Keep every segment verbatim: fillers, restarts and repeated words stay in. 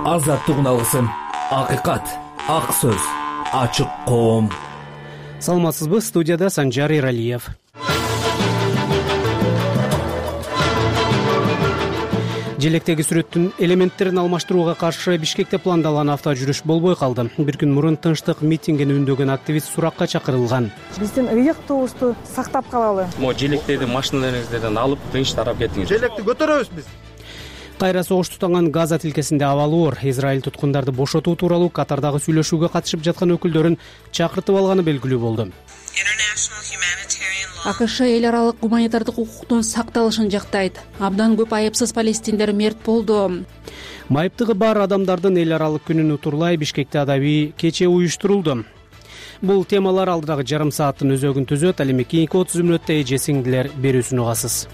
азаттыгын алгысың. Акыйкат, ак сөз, ачык коом. Саламатсызбы? Студияда Санжар Иралиев. Желектеги сүрөттүн элементтерин алмаштырууга каршы Бишкекте пландалган авто жүрүш болбой калды. Бир күн мурун тынчтык митингини үндөгөн активист суракка чакырылган. Биздин ыйыктуубузду сактап калалы. Могу желектерди машиналарыңыздан алып тынч тарап кетиңиз. Желекти көтөрөбүз биз. Кайра согуш тутанган Газа тилкесинде абалы оор. Израиль туткундарды бошотуу тууралуу Катардагы сүйлөшүүгө катышып жаткан өкүлдөрүн чакыртып алганы белгилүү болду. АКШ эл аралык гуманитардык укуктун сакталышын жактайт. Абдан көп айыпсыз палестиндер мерт болду. Майыптыгы бар адамдардын эл аралык күнүн утурлай Бишкекте адабий кече уюштурулду. Бул темалар алдыдагы жарым сааттын өзөгүн түзөт. Ал эми кийинки отуз мүнөттө эже сиңдилер берүүсүн угасыз.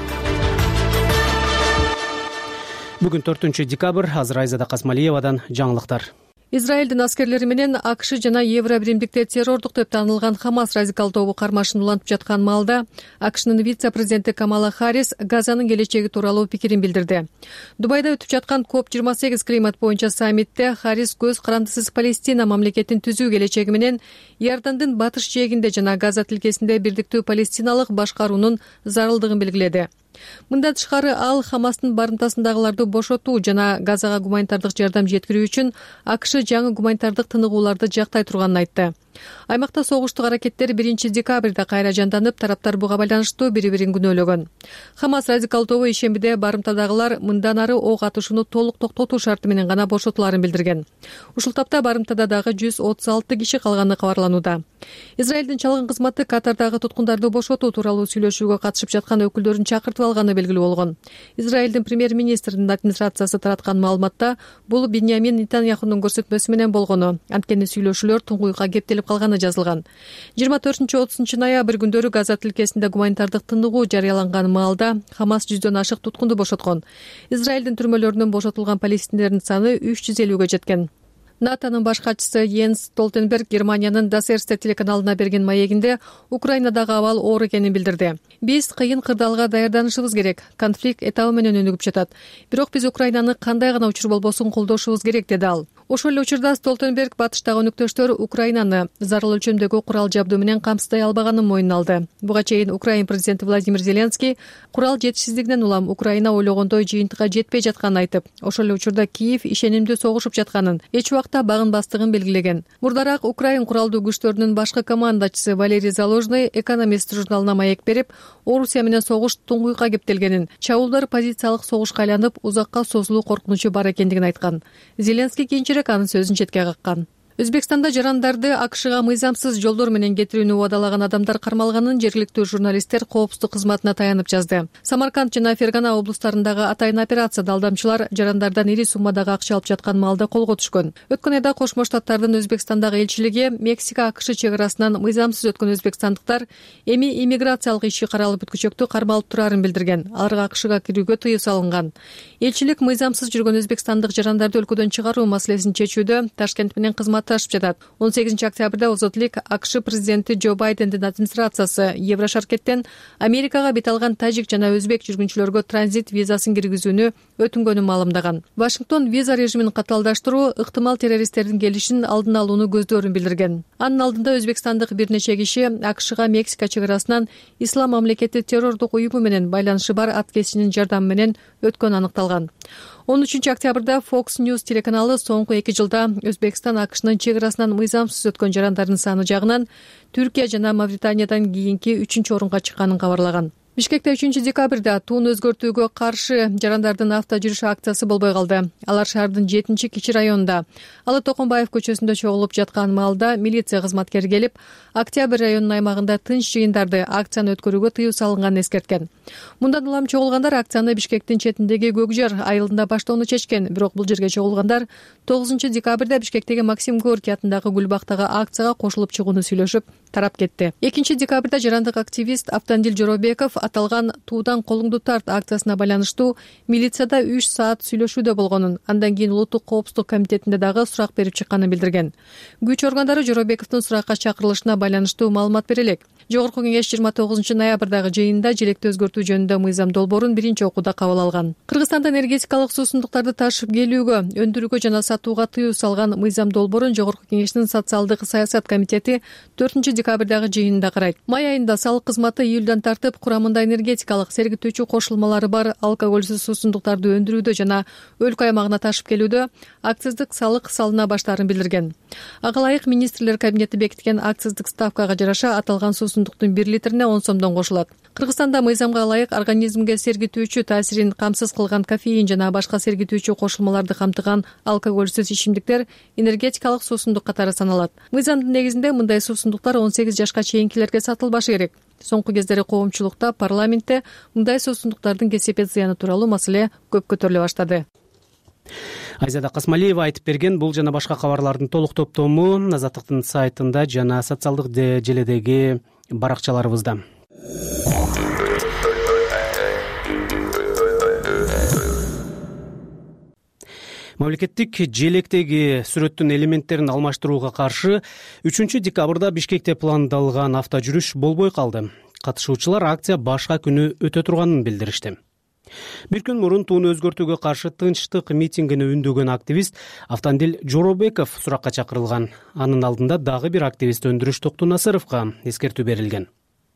Бүгүн төртүнчү декабрь. Азыр Айзада Касмалиевадан жаңылыктар. Израилдин аскерлери менен АКШ жана Евро биримдикте террордук деп таанылган Хамас радикал тобу кармашын улантып жаткан маалда АКШнын вице-президенти Камала Харрис Газанын келечеги тууралуу пикирин билдирди. Дубайда өтүп жаткан коп жыйырма сегиз климат боюнча саммитте Харрис көз карандысыз Палестина мамлекетин түзүү келечеги менен Иордандын батыш жээгинде жана Газа тилкесинде бирдиктүү палестиналык башкаруунун зарылдыгын белгиледи. Мындан тышкары ал Хамастын барымтасындагыларды бошотуу жана Газага гуманитардык жардам жеткирүү үчүн АКШ жаңы гуманитардык тыныгууларды жактай турганын айтты. Аймакта согуштук аракеттер биринчи декабрда кайра жанданып, тараптар буга байланыштуу бири-бирин күнөөлөгөн. Хамас радикал тобу ишембиде барымтадагылар мындан ары ок атышууну толук токтотуу шарты менен гана бошотуларын билдирген. Ушул тапта барымтада дагы жүз отуз алты киши калганы кабарланууда. Израилдин чалгын кызматы Катардагы туткундарды бошотуу тууралуу сүйлөшүүгө катышып жаткан өкүлдөрүн чакыртып алганы белгилүү болгон. Израилдин премьер-министринин администрациясы тараткан маалыматта бул Биньямин Нетаньяхунун көрсөтмөсү менен болгону. Анткени сүйлөшүүлөр туңгуйга кептелип калганы жазылган. жыйырма төртүнчү отузунчу ноябрь күндөрү Газа тилкесинде гуманитардык тыныгуу жарыяланган маалда Хамас жүздөн ашык туткунду бошоткон. Израилдин түрмөлөрүнөн бошотулган палестиндердин саны үч жүз элүүгө жеткен. НАТОнун баш катчысы Йенс Столтенберг Германиянын Das Erste телеканалына берген маегинде Украинадагы абал оор экенин билдирди. Биз кыйын кырдаалга даярданышыбыз керек. Конфликт этабы менен өнүгүп жатат. Бирок биз Украинаны кандай гана учур болбосун колдошубуз керек, деди ал. Ошол эле учурда Столтенберг батыштагы өнөктөштөр Украинаны зарыл өлчөмдөгү курал жабдуу менен камсыздай албаганын мойнуна алды. Буга чейин Украин президенти Владимир Зеленский курал жетишсиздигинен улам Украина ойлогондой жыйынтыкка жетпей жатканын айтып, ошол эле учурда Киев ишенимдүү согушуп жатканын, эч убакта багынбастыгын белгилеген. Мурдараак Украин куралдуу күчтөрүнүн башкы командачысы Валерий Заложный Экономист журналына маек берип, Орусия менен согуш туңгуйга кептелгенин, чабуулдар позициялык согушка айланып, узакка созулуу коркунучу бар экендигин айткан. Зеленский кийинчерээк анын сөзүн четке каккан. Өзбекстанда жарандарды АКШга мыйзамсыз жолдор менен кетирүүнү убадалаган адамдар кармалганын жергиликтүү журналисттер коопсуздук кызматына таянып жазды. Самарканд жана Фергана облустарындагы атайын операцияда алдамчылар жарандардан ири суммадагы акча алып жаткан маалда колго түшкөн. Өткөн айда Кошмо Штаттардын Өзбекстандагы элчилиги Мексика АКШ чек арасынан мыйзамсыз өткөн өзбекстандыктар эми иммиграциялык иши каралып бүткүчөктү кармалып турарын билдирген. Аларга АКШга кирүүгө тыюу салынган. Элчилик мыйзамсыз жүргөн өзбекстандык жарандарды өлкөдөн чыгаруу маселесин чечүүдө Ташкент менен кызмат ашып жатат. он сегизинчи октябрда озотлик АКШ президенти Джо Байдендин администрациясы Еврошаркеттен Америкага бет алган тажик жана өзбек жүргүнчүлөргө транзит визасын киргизүүнү өтүнгөнүн маалымдаган. Вашингтон виза режимин катаалдаштыруу ыктымал террористтердин келишин алдын алууну көздөрүн билдирген. Анын алдында өзбекстандык бир нече киши АКШга Мексика чек арасынан Ислам мамлекети террордук уюму менен байланышы бар ат кесчинин жардамы менен өткөнү аныкталган. он үчүнчү октябрда Fox News телеканалы соңку эки жылда Өзбекстан АКШнын чек арасынан мыйзамсыз өткөн жарандардын саны жагынан Түркия жана Мавританиядан кийинки үчүнчү орунга чыкканын кабарлаган. Бишкекте үчүнчү декабрда туун өзгөртүүгө каршы жарандардын авто жүрүш акциясы болбой калды. Алар шаардын жетинчи кичи районунда Алы Токонбаев көчөсүндө чогулуп жаткан маалда милиция кызматкери келип, Октябрь районунун аймагында тынч жыйындарды, акцияны өткөрүүгө тыюу салынганын эскерткен. Мындан улам чогулгандар акцияны Бишкектин четиндеги Көкжар айылында баштоону чечкен. Бирок бул жерге чогулгандар тогузунчу декабрда Бишкектеги Максим Горький атындагы Гүлбактагы акцияга кошулуп чыгууну сүйлөшүп, тарап кетти. экинчи декабрда жарандык активист Автандил Жоробеков аталган туудан колуңду тарт акциясына байланыштуу милицияда үч саат сүйлөшүүдө болгонун, андан кийин улуттук коопсуздук комитетинде дагы сурак берип чыкканын билдирген. Күч органдары Жоробековдун суракка чакырылышына байланыштуу маалымат берелек. Жогорку кеңеш жыйырма тогузунчу ноябрдагы жыйынында желекти өзгөртүү жөнүндө мыйзам долбоорун биринчи окууда кабыл алган. Кыргызстанда энергетикалык суусундуктарды ташып келүүгө, өндүрүүгө жана сатууга тыюу салган мыйзам долбоорун Жогорку кеңештин социалдык саясат комитети төртүнчү декабрдагы жыйынында карайт. Май айында салык кызматы июлдан тартып курамында энергетикалык сергитүүчү кошулмалары бар алкогольсуз суусундуктарды өндүрүүдө жана өлкө аймагына ташып келүүдө акциздик салык салына баштаарын билдирген. Ага ылайык министрлер кабинети бекиткен акциздик ставкага жараша аталган суусундуктун бир литрине он сомдон кошулат. Кыргызстанда мыйзамга ылайык организмге сергитүүчү таасирин камсыз кылган кофеин жана башка сергитүүчү кошулмаларды камтыган алкогольсуз ичимдиктер энергетикалык суусундук катары саналат. Мыйзамдын негизинде мындай суусундуктар он сегиз жашка чейинкилерге сатылбашы керек. Соңку кездери коомчулукта, парламентте мындай суусундуктардын кесепет зыяны тууралуу маселе көп көтөрүлө баштады. Айзада Касмалиева айтып берген. Бул жана башка кабарлардын толук топтому Азаттыктын сайтында жана социалдык желедеги баракчаларыбызда. Мамлекеттик желектеги сүрөттүн элементтерин алмаштырууга каршы үчүнчү декабрда Бишкекте пландалган автожүрүш болбой калды. Катышуучулар акция башка күнү өтө турганын билдиришти. Бир күн мурун тууну өзгөртүүгө каршы тынчтык митингине үндөгөн активист Автандил Жоробеков суракка чакырылган. Анын алдында дагы бир активист Өндүрүш Токтунасыровго эскертүү берилген.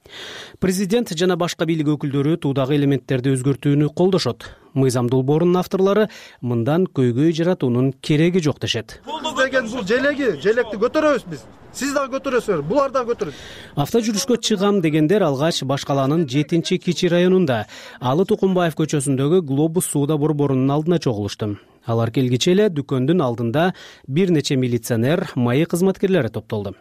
Президент жана башка бийлик өкүлдөрү туудагы элементтерди өзгөртүүнү колдошот. Мыйзам долбоорунун авторлору мындан көйгөй жаратуунун кереги жок дешет. Бул деген бул желеги, желекти көтөрөбүз биз. Сиз дагы көтөрөсүздөр, булар дагы көтөрөт. Автожүрүшкө чыгам дегендер алгач Баш калаанын жетинчи Кичи районунда Алы Тукумбаев көчөсүндөгү Глобус сууда борборунун алдына чогулушту. Алар келгиче эле дүкөндүн алдында бир нече милиционер, майы кызматкерлери топтолду.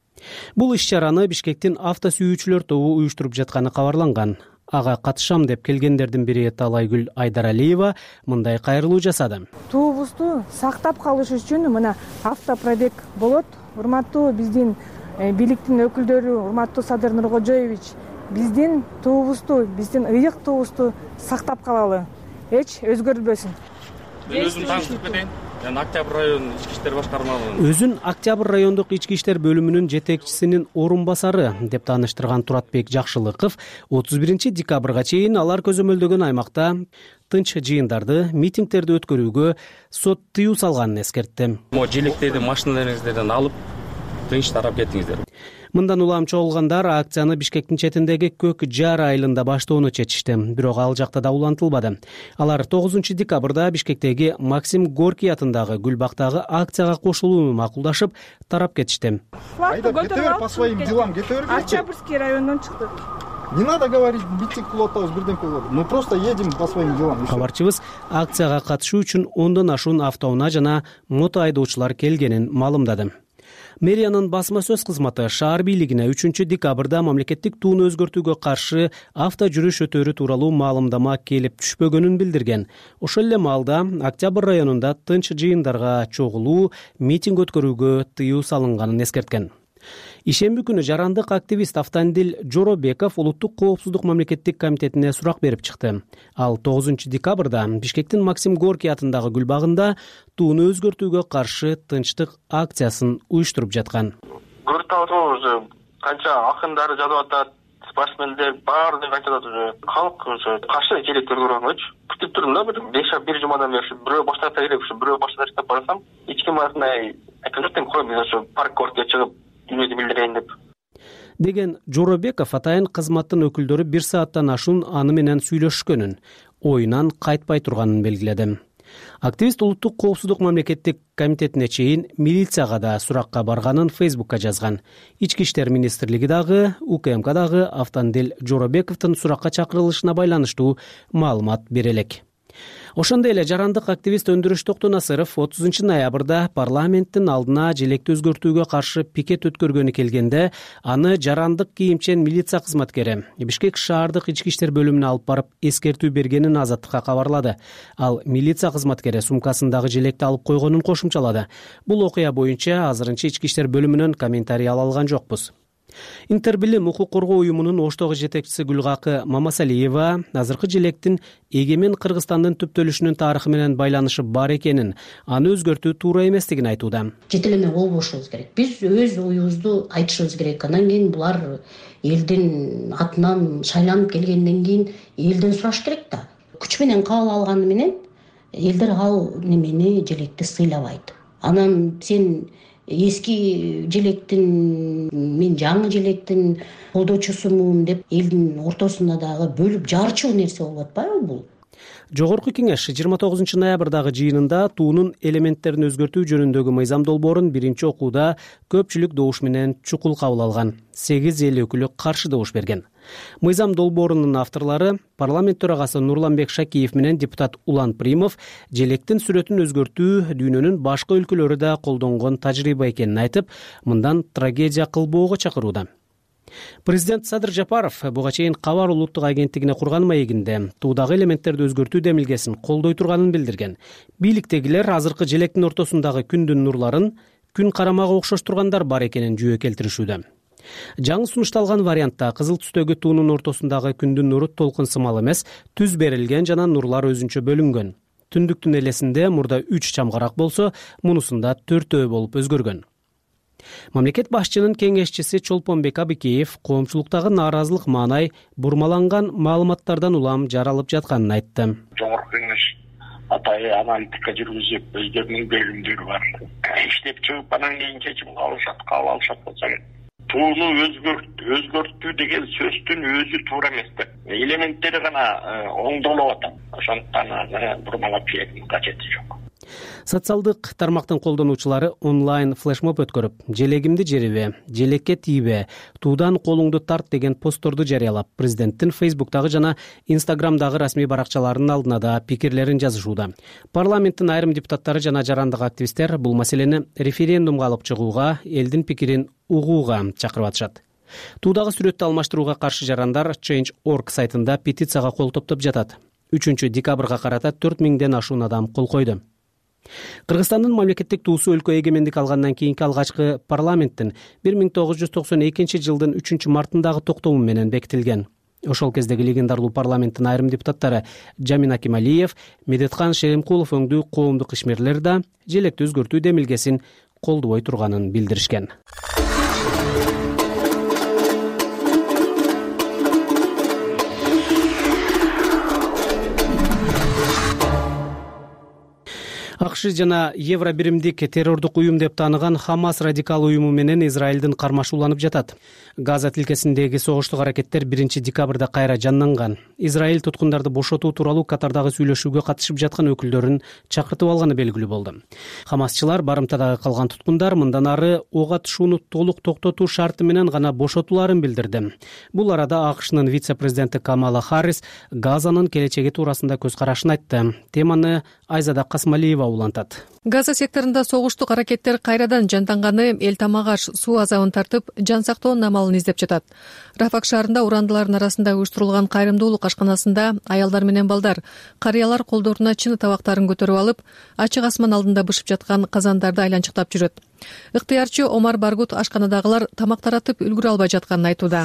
Бул иш-чараны Бишкектин авто сүйүүчүлөр тобу уюштуруп жатканы кабарланган. Ага катышам деп келгендердин бири Талайгүл Айдаралиева мындай кайрылуу жасады. Туубузду сактап калыш үчүн мына автопробег болот. Урматтуу биздин бийликтин өкүлдөрү, урматтуу Садыр Нуркожоевич, биздин туубузду, биздин ыйык туубузду сактап калалы. Эч өзгөрүлбөсүн. Мен өзүм тааныштырып кетейин. Мен Октябрь район ички иштер башкармалыгынын Өзүн Октябрь райондук ички иштер бөлүмүнүн жетекчисинин орун басары деп тааныштырган Туратбек Жакшылыков отуз биринчи декабрга чейин алар көзөмөлдөгөн аймакта тынч жыйындарды, митингдерди өткөрүүгө сот тыюу салганын эскертти. Могу желектерди машиналарыңыздардан алып тынч тарап кетиңиздер. Мындан улам чогулгандар акцияны Бишкектин четиндеги Көк Жар айылында баштоону чечишти. Бирок ал жакта да улантылбады. Алар тогузунчу декабрда Бишкектеги Максим Горький атындагы Гүлбактагы акцияга кошулууну макулдашып, тарап кетишти. Айда кетебер по своим делам, кетебер. Октябрьский райондон чыкты. Не надо говорить, митинг кылып атабыз, бирден кылып. Мы просто едем по своим делам. Кабарчыбыз акцияга катышуу үчүн ондон ашуун автоунаа жана мото айдоочулар келгенин маалымдады. Мэриянын басма сөз кызматы шаар бийлигине үчүнчү декабрда мамлекеттик тууну өзгөртүүгө каршы авто жүрүш өтөрү тууралуу маалымдама келип түшпөгөнүн билдирген. Ошол эле маалда Октябрь районунда тынч жыйындарга чогулуу, митинг өткөрүүгө тыюу салынганын эскерткен. Ишемби күнү жарандык активист Автандил Жоробеков Улуттук коопсуздук мамлекеттик комитетине сурак берип чыкты. Ал тогузунчу декабрда Бишкектин Максим Горький атындагы Гүлбагында тууну өзгөртүүгө каршы тынчтык акциясын уюштуруп жаткан. Көрүп атабыз уже канча акындары жазып атат, спортсмендер баардыгы айтып атат уже. Халк уже каршы желек көргөнөчү. Күтүп турдум да бир беш бир жумадан бери бирөө баштата керек, бирөө баштата деп барсам, эч ким артына айтып коем, мен ошо парк ортко чыгып дүнүйдү билдирейин деп. Деген Жоробеков атайын кызматтын өкүлдөрү бир сааттан ашуун аны менен сүйлөшкөнүн, оюнан кайтпай турганын белгиледи. Активист Улуттук коопсуздук мамлекеттик комитетине чейин милицияга да суракка барганын Фейсбукка жазган. Ички иштер министрлиги дагы, УКМК дагы Автандил Жоробековдун суракка чакырылышына байланыштуу маалымат бере элек. Ошондой эле жарандык активист Өндүрүш Токтунасыров отузунчу ноябрда парламенттин алдына желекти өзгөртүүгө каршы пикет өткөргөнү келгенде, аны жарандык кийимчен милиция кызматкери Бишкек шаардык ички иштер бөлүмүнө алып барып эскертүү бергенин Азаттыкка кабарлады. Ал милиция кызматкери сумкасындагы желекти алып койгонун кошумчалады. Бул окуя боюнча азырынча ички иштер бөлүмүнөн комментарий ала алган жокпуз. Интербилим укук коргоо уюмунун Оштогу жетекчиси Гүлгакы Мамасалиева азыркы желектин эгемен Кыргызстандын түптөлүшүнүн тарыхы менен байланышы бар экенин, аны өзгөртүү туура эместигин айтууда. Жетелеме болбошубуз керек. Биз өз оюбузду айтышыбыз керек. Андан кийин булар элдин атынан шайланып келгенден кийин элден сураш керек да. Күч менен кабыл алганы менен элдер ал немени желекти сыйлабайт. Анан сен эски желектин мен жаңы желектин колдоочусумун деп элдин ортосунда дагы бөлүп жарчу нерсе болуп атпайбы бул? Жогорку кеңеш жыйырма тогузунчу ноябрдагы жыйынында туунун элементтерин өзгөртүү жөнүндөгү мыйзам долбоорун биринчи окууда көпчүлүк добуш менен чукул кабыл алган. сегиз эл өкүлү каршы добуш берген. Мыйзам долбоорунун авторлору парламент төрагасы Нурланбек Шакиев менен депутат Улан Примов желектин сүрөтүн өзгөртүү дүйнөнүн башка өлкөлөрү да колдонгон тажрыйба экенин айтып, мындан трагедия кылбоого чакырууда. Президент Садыр Жапаров буга чейин Кабар улуттук агенттигине курган маегинде туудагы элементтерди өзгөртүү демилгесин колдой турганын билдирген. Бийликтегилер азыркы желектин ортосундагы күндүн нурларын күн карамага окшош тургандар бар экенин жүйө келтиришүүдө. Жаңы сунушталган вариантта кызыл түстөгү туунун ортосундагы күндүн нуру толкун сымал эмес, түз берилген жана нурлар өзүнчө бөлүнгөн. Түндүктүн элесинде мурда үч чамгарак болсо, мунусунда төртөө болуп өзгөргөн. Мамлекет башчынын кеңешчиси Чолпонбек Абикеев коомчулуктагы нааразылык маанай бурмаланган маалыматтардан улам жаралып жатканын айтты. Жогорку кеңеш атайы аналитика жүргүзүп, өздөрүнүн бөлүмдөрү бар. Иштеп чыгып анан кийин чечим алышат, кабыл алышат болсо керек. Тууну өзгөрт, өзгөртүү деген сөздүн өзү туура эмес да. Элементтери гана оңдолуп атат. Ошондуктан аны бурмалап келүүнүн кажети жок. Социалдык тармактын колдонуучулары онлайн флешмоб өткөрүп, желегимди жерибе, желекке тийбе, туудан колуңду тарт деген постторду жарыялап, президенттин Фейсбуктагы жана Инстаграмдагы расмий баракчаларынын алдына да пикирлерин жазышууда. Парламенттин айрым депутаттары жана жарандык активисттер бул маселени референдумга алып чыгууга, элдин пикирин угууга чакырып атышат. Туудагы сүрөттү алмаштырууга каршы жарандар Change точка org сайтында петицияга кол топтоп жатат. үчүнчү декабрга карата төрт миңден ашуун адам кол койду. Кыргызстандын мамлекеттик туусу өлкө эгемендик алгандан кийинки алгачкы парламенттин бир миң тогуз жүз токсон экинчи жылдын үчүнчү мартындагы токтому менен бекитилген. Ошол кездеги легендарлуу парламенттин айрым депутаттары Жамин Акималиев, Медеткан Шеримкулов өңдүү коомдук ишмерлер да желекти өзгөртүү демилгесин колдобой турганын билдиришкен. АКШ жана Евро биримдик террордук уюм деп тааныган Хамас радикал уюму менен Израилдин кармашууланып жатат. Газа тилкесиндеги согуштук аракеттер биринчи декабрда кайра жанданган. Израиль туткундарды бошотуу тууралуу Катардагы сүйлөшүүгө катышып жаткан өкүлдөрүн чакыртып алганы белгилүү болду. Хамасчылар барымтадагы калган туткундар мындан ары ок атышууну толук токтотуу шарты менен гана бошотуларын билдирди. Бул арада АКШнын вице-президенти Камала Харрис Газанын келечеги туурасында көз карашын айтты. Теманы Айзада Касмалиева улантат. Газа секторунда согуштук аракеттер кайрадан жанданганы эл тамак аш, суу азабын тартып, жан сактоонун амалын издеп жатат. Рафак шаарында урандылардын арасында уюштурулган кайрымдуулук ашканасында аялдар менен балдар, карыялар колдоруна чыны табактарын көтөрүп алып, ачык асман алдында бышып жаткан казандарды айланчыктап жүрөт. Ыктыярчы Омар Баргут ашканадагылар тамак таратып үлгүрө албай жатканын айтууда.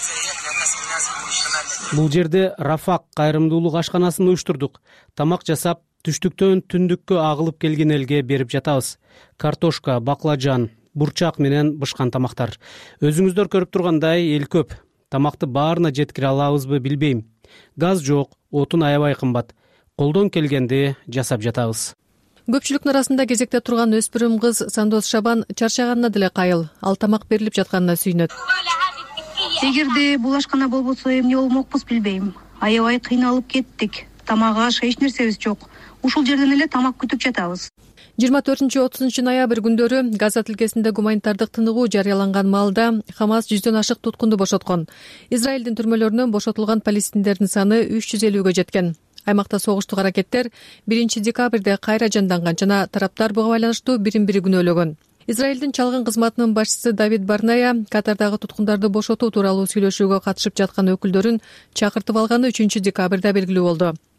Бул жерде Рафак кайрымдуулук ашканасын уюштурдук. Тамак жасап, түштүктөн түндүккө агылып келген элге берип жатабыз. Картошка, баклажан, бурчак менен бышкан тамактар. Өзүңүздөр көрүп тургандай эл көп. Тамакты баарына жеткире алабызбы билбейм. Газ жок, отун аябай кымбат. Колдон келгенди жасап жатабыз. Көпчүлүктүн арасында кезекте турган өспүрүм кыз Сандос Шабан чарчаганына деле кайыл. Ал тамак берилип жатканына сүйүнөт. Эгерде бул ашкана болбосо эмне болмокпуз билбейм. Аябай кыйналып кеттик. Тамак аш эч нерсебиз жок. Ушул жерден эле тамак күтүп жатабыз. жыйырма төртүнчү отузунчу ноябрь күндөрү Газа тилкесинде гуманитардык тыныгуу жарыяланган маалда Хамас жүздөн ашык туткунду бошоткон. Израилдин түрмөлөрүнөн бошотулган палестиндердин саны үч жүз элүүгө жеткен. Аймакта согуштук аракеттер биринчи декабрда кайра жанданган жана тараптар буга байланыштуу бирин-бири күнөөлөгөн. Израилдин чалгын кызматынын башчысы Давид Барная Катардагы туткундарды бошотуу тууралуу сүйлөшүүгө катышып жаткан өкүлдөрүн чакыртып алганы үчүнчү декабрда белгилүү болду.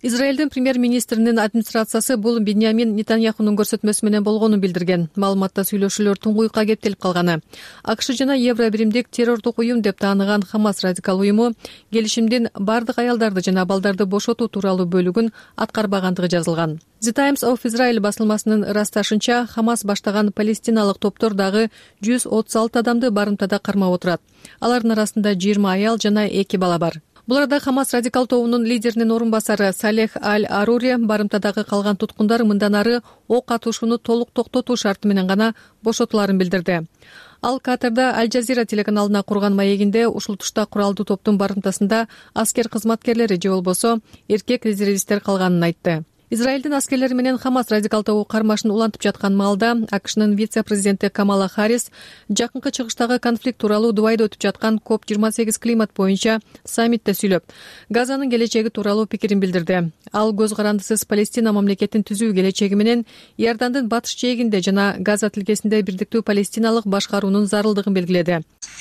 Израилдин премьер-министринин администрациясы бул Биньямин Нетаньяхунун көрсөтмөсү менен болгонун билдирген. Маалыматта сүйлөшүүлөр туңгуйукка кептелип калганы. АКШ жана Евробиримдик террордук уюм деп тааныган Хамас радикал уюму келишимдин бардык аялдарды жана балдарды бошотуу тууралуу бөлүгүн аткарбагандыгы жазылган. The Times of Israel басылмасынын ырасташынча, Хамас баштаган палестиналык топтор дагы жүз отуз алты адамды барымтада кармап отурат. Алардын арасында жыйырма аял жана эки бала бар. Бул арада Хамас радикал тобунун лидеринин орун басары Салех Аль-Арури барымтадагы калган туткундар мындан ары ок атышууну толук токтотуу шарты менен гана бошотуларын билдирди. Ал Катарда Аль-Жазира телеканалына курган маегинде ушул тушта куралдуу топтун барымтасында аскер кызматкерлери же болбосо эркек резервисттер калганын айтты. Израилдин аскерлери менен Хамас радикал тобу кармашын улантып жаткан маалда АКШнын вице-президенти Камала Харрис жакынкы чыгыштагы конфликт тууралуу Дубайда өтүп жаткан коп жыйырма сегиз климат боюнча саммитте сүйлөп, Газанын келечеги тууралуу пикирин билдирди. Ал көз карандысыз Палестина мамлекетин түзүү келечеги менен Иордандын батыш жээгинде жана Газа тилкесинде бирдиктүү палестиналык башкаруунун зарылдыгын белгиледи.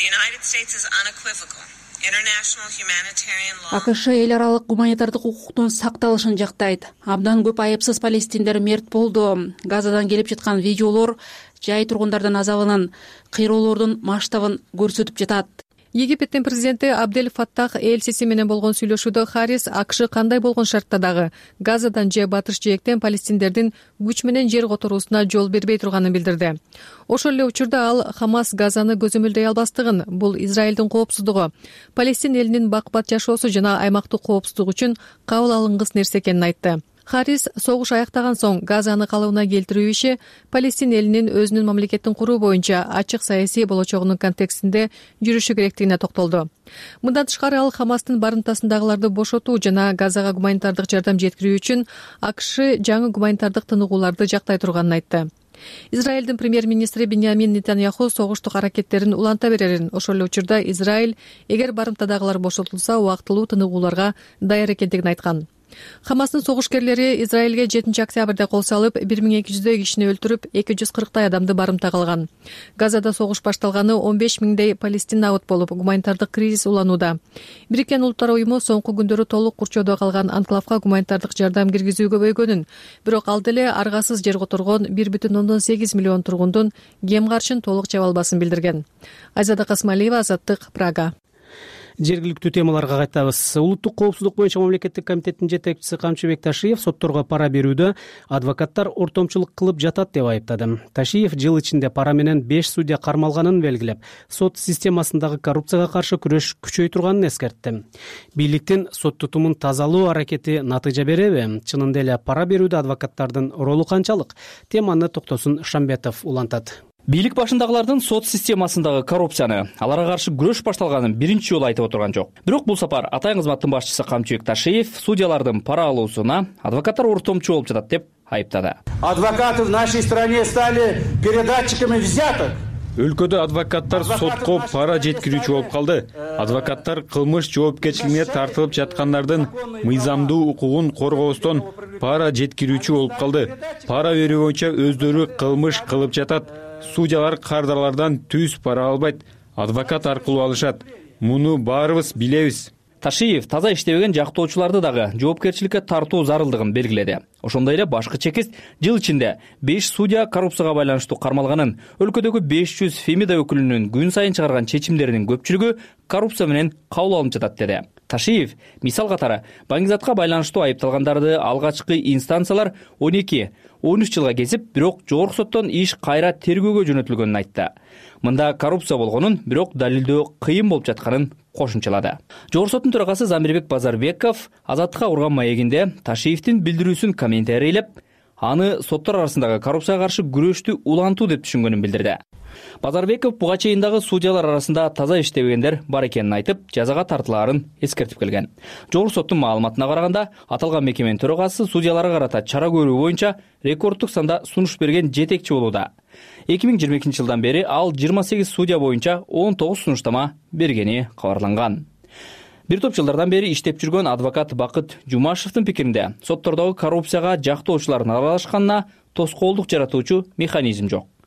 АКШ эл аралык гуманитардык укуктун сакталышын жактайт. Абдан көп айыпсыз палестиндер мерт болду. Газадан келип жаткан видеолор жай тургундардын азабынын, кыйроолордун масштабын көрсөтүп жатат. Египеттин президенти Абдель Фаттах Эль-Сиси менен болгон сүйлөшүүдө Харрис АКШ кандай болгон шартта дагы Газадан же батыш жээктен палестиндердин күч менен жер которуусуна жол бербей турганын билдирди. Ошол эле учурда ал Хамас Газаны көзөмөлдөй албастыгын, бул Израилдин коопсуздугу, Палестин элинин бак-бат жашоосу жана аймактык коопсуздук үчүн кабыл алынгыс нерсе экенин айтты. Харрис согуш аяктаган соң Газаны калыбына келтирүү иши Палестин элинин өзүнүн мамлекетин куруу боюнча ачык саясий болочогунун контекстинде жүрүшү керектигине токтолду. Мындан тышкары ал Хамастын барымтасындагыларды бошотуу жана Газага гуманитардык жардам жеткирүү үчүн АКШ жаңы гуманитардык тыныгууларды жактай турганын айтты. Израилдин премьер-министри Биньямин Нетаньяху согуштук аракеттерин уланта берерин, ошол эле учурда Израиль эгер барымтадагылар бошотулса убактылуу тыныгууларга даяр экендигин айткан. Хамастын согушкерлери Израилге жетинчи октябрда кол салып, бир миң эки жүздөй кишини өлтүрүп, эки жүз кырктай адамды барымта кылган. Газада согуш башталганы он беш миңдей палестин абыт болуп, гуманитардык кризис уланууда. Бириккен Улуттар уюму соңку күндөрү толук курчоодо калган анклавга гуманитардык жардам киргизүүгө көбөйгөнүн, бирок алдыле аргасыз жер которгон бир бүтүн ондон сегиз миллион тургундун кем каршын толук жаба албасын билдирген. Айзада Касмалиева, Азаттык, Прага. Жергиликтүү темаларга кайтабыз. Улуттук коопсуздук боюнча мамлекеттик комитеттин жетекчиси Камчыбек Ташиев сотторго пара берүүдө адвокаттар ортомчулук кылып жатат деп айыптады. Ташиев жыл ичинде пара менен беш судья кармалганын белгилеп, сот системасындагы коррупцияга каршы күрөш күчөй турганын эскертти. Бийликтин сот тутумун тазалоо аракети натыйжа береби? Чынында эле пара берүүдө адвокаттардын ролу канчалык? Теманы Токтосун Шамбетов улантат. Бийлик башындагылардын сот системасындагы коррупцияны, аларга каршы күрөш башталганын биринчи жолу айтып отурган жок. Бирок бул сапар атайын кызматтын башчысы Камчыбек Ташиев судьялардын пара алуусуна адвокаттар ортомчу болуп жатат деп айыптады. Адвокаты в нашей стране стали передатчиками взяток. Өлкөдө адвокаттар сотко пара жеткирүүчү болуп калды. Адвокаттар кылмыш жоопкерчилигине тартылып жаткандардын мыйзамдуу укугун коргоостон пара жеткирүүчү болуп калды. Пара берүү боюнча өздөрү кылмыш кылып жатат. Судьялар кардарлардан түз пара албайт, адвокат аркылуу алышат. Муну баарыбыз билебиз. Ташиев таза иштебеген жактоочуларды дагы жоопкерчиликке тартуу зарылдыгын белгиледи. Ошондой эле башкы чекист жыл ичинде беш судья коррупцияга байланыштуу кармалганын, өлкөдөгү беш жүз Фемида өкүлүнүн күн сайын чыгарган чечимдеринин көпчүлүгү коррупция менен кабыл алынып жатат деди. Ташиев мисал катары Баңгизатка байланыштуу айыпталгандарды алгачкы инстанциялар он эки он үч жылга кесип, бирок жогорку соттон иш кайра тергөөгө жөнөтүлгөнүн айтты. Мында коррупция болгонун, бирок далилдөө кыйын болуп жатканын кошумчалады. Жогорку соттун төрагасы Замирбек Базарбеков Азаттыкка курган маегинде Ташиевдин билдирүүсүн комментарийлеп, аны соттор арасындагы коррупцияга каршы күрөштү улантуу деп түшүнгөнүн билдирди. Базарбеков буга чейин дагы судьялар арасында таза иштебегендер бар экенин айтып, жазага тартылаарын эскертип келген. Жогорку соттун маалыматына караганда, аталган мекеменин төрагасы судьяларга карата чара көрүү боюнча рекордтук санда сунуш берген жетекчи болууда. эки миң жыйырма экинчи жылдан бери ал жыйырма сегиз судья боюнча он тогуз сунуштама бергени кабарланган. Бир топ жылдардан бери иштеп жүргөн адвокат Бакыт Жумашевдин пикиринде, соттордогу коррупцияга жактоочулардын аралашканына тоскоолдук жаратуучу механизм жок.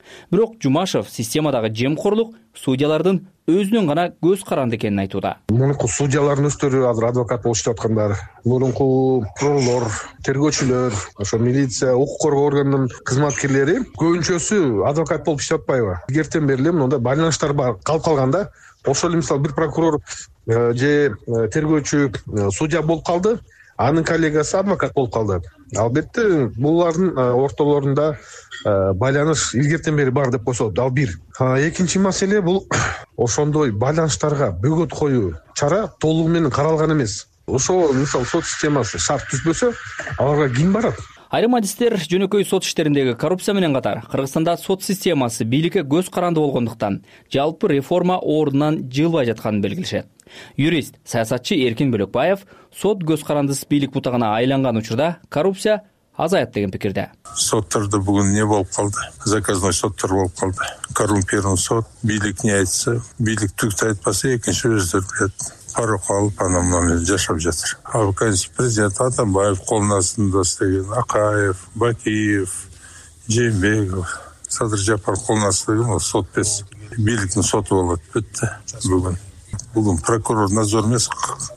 Бирок Жумашев системадагы жемкорлук судьялардын өзүнүн гана көз каранды экенин айтууда. Мурунку судьялардын өздөрү азыр адвокат болуп аткандар, мурунку прокурор, тергөөчүлөр, ошо милиция, укук коргоо органынын кызматкерлери көбүнчөсү адвокат болуп иштеп атпайбы? Эртен бери эле мындай байланыштар бар калып калганда, ошол эле мисалы бир прокурор же тергөөчү судья болуп калды, анын коллегасы адвокат болуп калды. Албетте булардын ортолорунда байланыш илгертен бери бар деп койсок, ал бир. Экинчи маселе бул ошондой байланыштарга бөгөт коюу чара толугу менен каралган эмес. Ошо мисалы сот системасы шарт түзбөсө, аларга ким барат? Айрым адистер жөнөкөй сот иштериндеги коррупция менен катар Кыргызстанда сот системасы бийликке көз каранды болгондуктан жалпы реформа ордунан жылбай жатканын белгилешет. Юрист, саясатчы Эркин Бөлөкбаев сот көз карандысыз бийлик бутагына айланган учурда коррупция азаят деген пикирде. Соттарда бүгүн не болуп калды? Заказной соттор болуп калды. Коррумпирован сот, бийлик не айтса, бийлик түктү айтпаса, экинчи өздөрү билет. Парок алып, анан мына жашап жатыр. Ал президент Атамбаев колунун астында істеген, Акаев, Бакиев, Жээнбеков, Садыр Жапар колунун астында сот бес. Бийликтин соту болот, бүтті бүгүн. Бүгүн прокурор надзор эмес,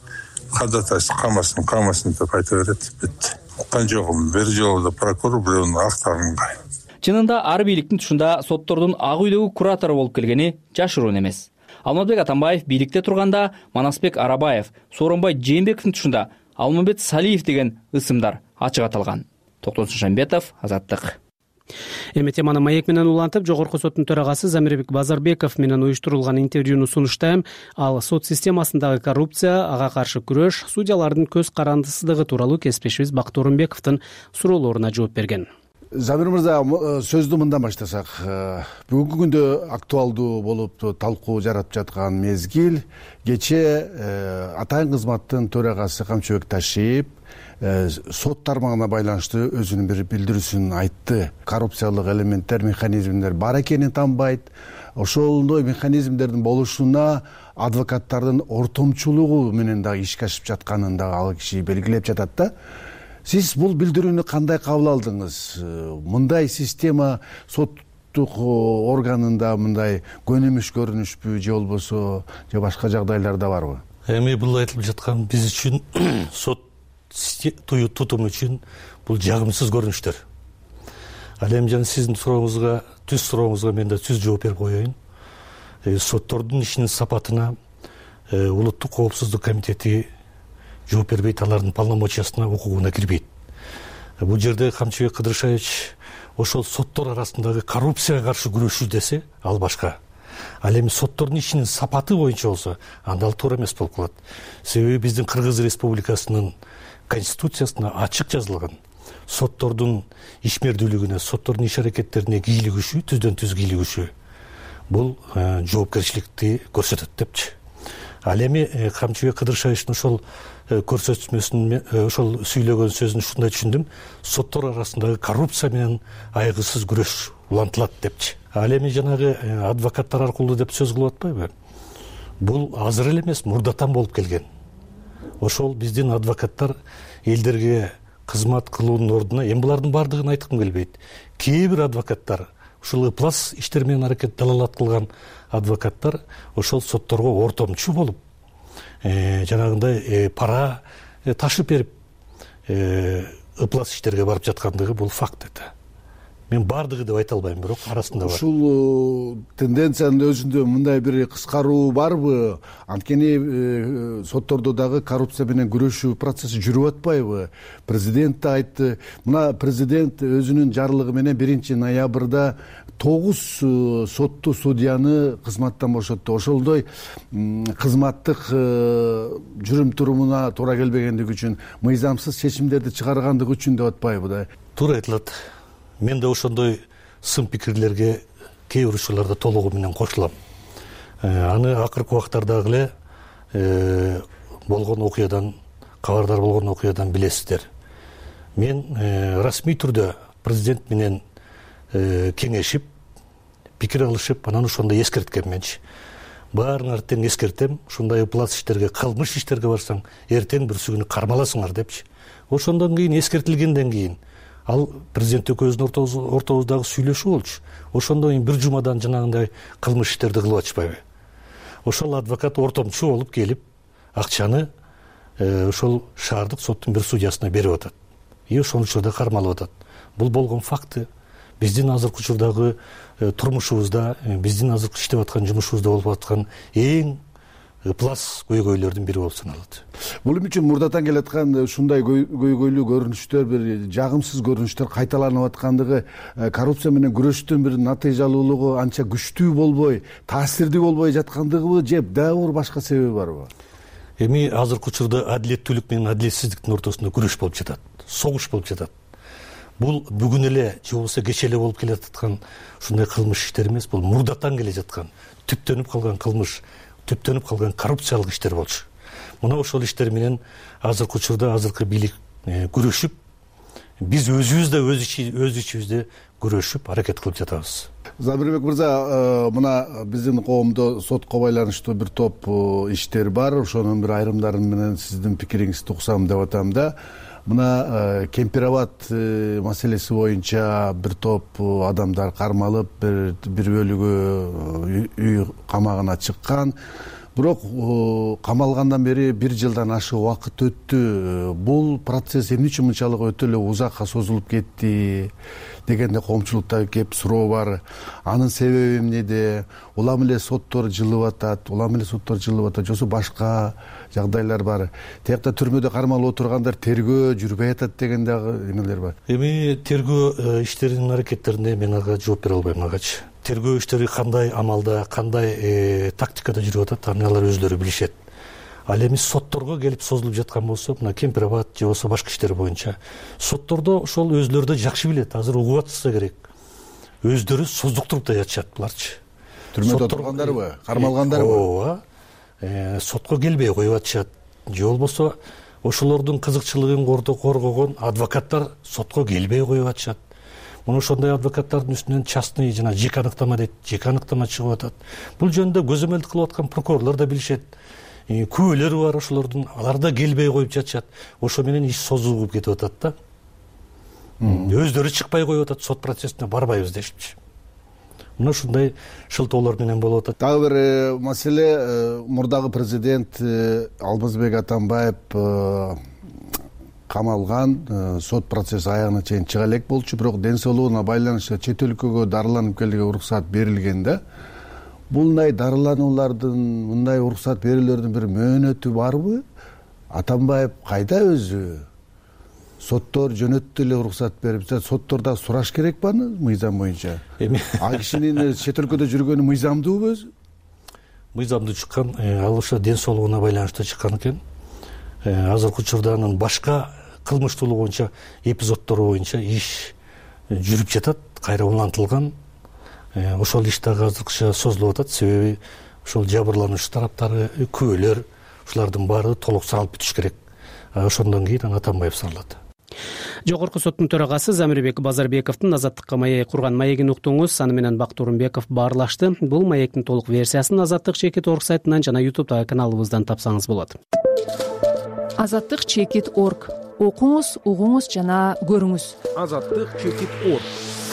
кадатайсы камасын, камасын деп айта берет, бүтті. Канжогум, бир жолу да прокурор бирөөнүн актарынга. Чынында ар бийликтин тушунда соттордун ак үйдөгү куратору болуп келгени жашыруун эмес. Алмазбек Атамбаев бийликте турганда Манасбек Арабаев, Сооронбай Жээнбековдун тушунда Алмамбет Салиев деген ысымдар ачык аталган. Токтосун Шамбетов, Азаттык. Эми теманы маек менен улантып, жогорку соттун төрагасы Замирбек Базарбеков менен уюштурулган интервьюну сунуштайм. Ал сот системасындагы коррупция, ага каршы күрөш, судьялардын көз карандысыздыгы тууралуу кесиптешибиз Бакыт Орунбековдун суроолоруна жооп берген. Замир мырза, сөздү мындан баштасак, бүгүнкү күндө актуалдуу болуп талкуу жаратып жаткан мезгил, кече атайын кызматтын төрагасы Камчыбек Ташиев сот тармагына байланыштуу өзүнүн бир билдирүүсүн айтты. Коррупциялык элементтер, механизмдер бар экенин танбайт. Ошондой механизмдердин болушуна адвокаттардын ортомчулугу менен дагы ишке ашып жатканын дагы ал киши белгилеп жатат да. Сиз бул билдирүүнү кандай кабыл алдыңыз? Мындай система соттук органында мындай көнүмүш көрүнүшпү же болбосо же башка жагдайларда барбы? Эми бул айтылып жаткан биз үчүн сот тутум үчүн бул жагымсыз көрүнүштөр. Ал эми жана сиздин сурооңузга, түз сурооңузга мен да түз жооп берип коеюн. Соттордун ишинин сапатына Улуттук коопсуздук комитети жооп бербейт, алардын полномочиясына, укугуна кирбейт. Бул жерде Камчыбек Кыдыршевич ошол соттор арасындагы коррупцияга каршы күрөшүү десе, ал башка. Ал эми соттордун ишинин сапаты боюнча болсо, анда ал туура эмес болуп калат. Себеби биздин Кыргыз Республикасынын конституциясына ачык жазылган. Соттордун ишмердүүлүгүнө, соттордун иш аракеттерине кийлигишүү, түздөн түз кийлигишүү. Бул жоопкерчиликти көрсөтөт депчи. Ал эми Камчыбек Кыдыршевичтин ошол көрсөтмөсүн, ошол сүйлөгөн сөзүн ушундай түшүндүм. Соттор арасындагы коррупция менен айгысыз күрөш улантылат депчи. Ал эми жанагы адвокаттар аркылуу деп сөз кылып атпайбы? Бул азыр эле эмес, мурдатан болуп келген. Ошол биздин адвокаттар элдерге кызмат кылуунун ордуна, эми булардын бардыгын айткым келбейт. Кээ бир адвокаттар, ушул ыплас иштер менен аракет далалат кылган адвокаттар ошол сотторго ортомчу болуп, жанагындай пара ташып берип ыплас иштерге барып жаткандыгы бул факт эте. Мен бардыгы деп айта албайм, бирок арасында бар. Ушул тенденциянын өзүндө мындай бир кыскаруу барбы? Анткени соттордо дагы коррупция менен күрөшүү процесси жүрүп атпайбы? Президент да айтты. Мына президент өзүнүн жарлыгы менен биринчи ноябрда тогуз сотту судьяны кызматтан бошотту. Ошолдой кызматтык жүрүм турумуна туура келбегендиги үчүн, мыйзамсыз чечимдерди чыгаргандыгы үчүн деп атпайбы да? Туура айтылат. Мен да ошондой сын пикирлерге кээ бир учурларда толугу менен кошулам. Аны акыркы убактардагы эле болгон окуядан, кабардар болгон окуядан билесиздер. Мен расмий түрдө президент менен кеңешип, пикир алышып, анан ошондой эскерткенменчи. Баарыңар тең эскертем, ушундай ыплас иштерге, кылмыш иштерге барсаң, эртең бүрсүгүнү кармаласыңар депчи. Ошондон кийин эскертилгенден кийин ал президент экөөбүздүн ортобуздагы сүйлөшүү болчу. Ошондон кийин бир жумадан жанагындай кылмыш иштерди кылып атышпайбы. Ошол адвокат ортомчу болуп келип акчаны ошол шаардык соттун бир судьясына берип атат. И ошол учурда кармалып атат. Бул болгон факты биздин азыркы учурдагы турмушубузда, биздин азыркы иштеп аткан жумушубузда болуп аткан эң ыплас көйгөйлөрдүн бири болуп саналат. Бул эми үчүн мурдатан келаткан ушундай көйгөйлүү көрүнүштөр, бир жагымсыз көрүнүштөр кайталанып аткандыгы, коррупция менен күрөштүн бир натыйжалуулугу анча күчтүү болбой, таасирдүү болбой жаткандыгыбы же дагы бир башка себеби барбы? Эми азыркы учурда адилеттүүлүк менен адилетсиздиктин ортосунда күрөш болуп жатат, согуш болуп жатат. Бул бүгүн эле же болбосо кечээ эле болуп келе жаткан ушундай кылмыш иштер эмес, бул мурдатан келе жаткан, түптөнүп калган кылмыш, түптөнүп калган коррупциялык иштер болчу. Мына ошол иштер менен азыркы учурда азыркы бийлик күрөшүп, биз өзүбүз да өз ичибизде күрөшүп аракет кылып жатабыз. Замирбек мырза, мына биздин коомдо сотко байланыштуу бир топ иштер бар. Ошонун бир айрымдары менен сиздин пикириңизди угсам деп атам да. Мына Кемпирабад маселеси боюнча бир топ адамдар кармалып, бир бир бөлүгү үй камагына чыккан. Бирок камалгандан бери бир жылдан ашык убакыт өттү. Бул процесс эмне үчүн мынчалык өтө эле узакка созулуп кетти дегенде коомчулукта кеп суроо бар. Анын себеби эмнеде? Улам эле соттор жылып атат, улам эле соттор жылып атат, жосу башка жагдайлар бар. Тиякта түрмөдө кармалып отургандар тергөө жүрбөй атат деген дагы эмелер бар. Эми тергөө иштеринин аракеттерине мен ага жооп бере албайм агачы. Тергөө иштери кандай амалда, кандай тактикада жүрүп атат, аны алар өзлөрү билишет. Ал эми сотторго келип созулуп жаткан болсо, мына Кемпирабад же болбосо башка иштер боюнча соттордо ошол өзлөрү да жакшы билет, азыр угуп атышса керек. Өздөрү создуктуруп да жатышат буларчы. Түрмөдө отургандарбы, кармалгандарбы? Ооба. Сотко келбей коюп атышат. Же болбосо ошолордун кызыкчылыгын коргогон адвокаттар сотко келбей коюп атышат. Мына ошондой адвокаттардын үстүнөн частный жана жеке аныктама дейт, жеке аныктама чыгып атат. Бул жөнүндө көзөмөлдүк кылып аткан прокурорлор да билишет. Күбөлөр бар ошолордун, алар да келбей коюп жатышат. Ошо менен иш созулуп кетип атат да. Өздөрү чыкпай коюп атат, сот процессине барбайбыз дешипчи. Мына ушундай шылтоолор менен болуп атат. Дагы бир маселе, мурдагы президент Алмазбек Атамбаев камалган, сот процесси аягына чейин чыга элек болчу, бирок ден соолугуна байланыштуу чет өлкөгө дарыланып келүүгө уруксат берилген да. Мындай дарылануулардын, мындай уруксат берүүлөрдүн бир мөөнөтү барбы? Атамбаев кайда өзү? Соттор жөнөттү эле уруксат берип, соттордо сураш керек баны мыйзам боюнча? Эми ал кишинин чет өлкөдө жүргөнү мыйзамдуубу өзү? Мыйзамдуу чыккан, ал ошо ден соолугуна байланыштуу чыккан экен. Азыркы учурда анын башка кылмыштуулук боюнча эпизоддору боюнча иш жүрүп жатат, кайра улантылган. Ошол иш дагы азыркыча созулуп атат, себеби ошол жабырлануучу тараптары, күбөлөр, ушулардын баары толук саралып бүтүш керек. Ошондон кийин Атамбаев саралат. Жогорку соттун төрагасы Замирбек Базарбековдун Азаттыкка маек курган маегин уктуңуз. Аны менен Бактурумбеков баарлашты. Бул маектин толук версиясын Азаттык чекит точка орг сайтынан жана ютубтагы каналыбыздан тапсаңыз болот. Азаттык чекит точка орг. Окуңуз, угуңуз жана көрүңүз. Азаттык чекит точка орг.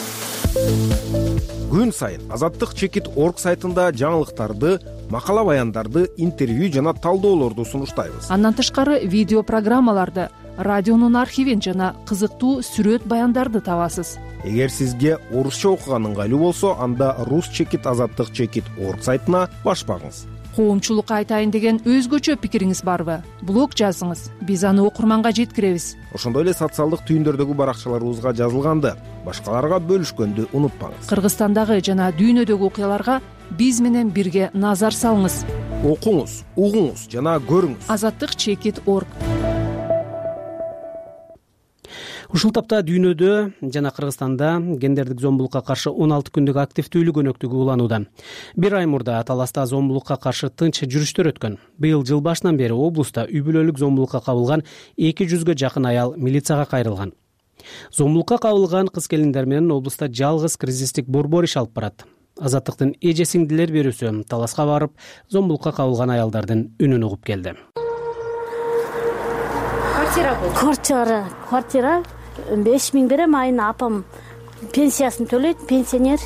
Күн сайын Азаттык чекит точка орг сайтында жаңылыктарды, макала баяндарды, интервью жана талдоолорду сунуштайбыз. Андан тышкары видео программаларды, радионун архивин жана кызыктуу сүрөт баяндарды табасыз. Эгер сизге орусча окуган ыңгайлуу болсо, анда рус чекит азаттык чекит точка орг сайтына баш багыңыз. Коомчулукка айтайын деген өзгөчө пикириңиз барбы? Блог жазыңыз, биз аны окурманга жеткиребиз. Ошондой эле социалдык түйүндөрдөгү баракчаларыбызга жазылганды башкаларга бөлүшкөндү унутпаңыз. Кыргызстандагы жана дүйнөдөгү окуяларга биз менен бирге назар салыңыз. Окуңуз, угуңуз жана көрүңүз. Азаттык чекит точка орг. Ушул тапта дүйнөдө жана Кыргызстанда гендердик зомбулукка каршы он алты күндүк активдүүлүк өнөктүгү уланууда. Бир ай мурда таласта зомбулукка каршы тынч жүрүштөр өткөн. Быйыл жыл башынан бери облуста үй бүлөлүк зомбулукка кабылган эки жүзгө жакын аял милицияга кайрылган. Зомбулукка кабылган кыз-келиндер менен облуста жалгыз кризистик борбор иш алып барат. Азаттыктын эже сиңдилер берүүсү таласка барып, зомбулукка кабылган аялдардын үнүн угуп келди. Квартира, квартира беш миң берем, айына апам пенсиясын төлөйт, пенсионер.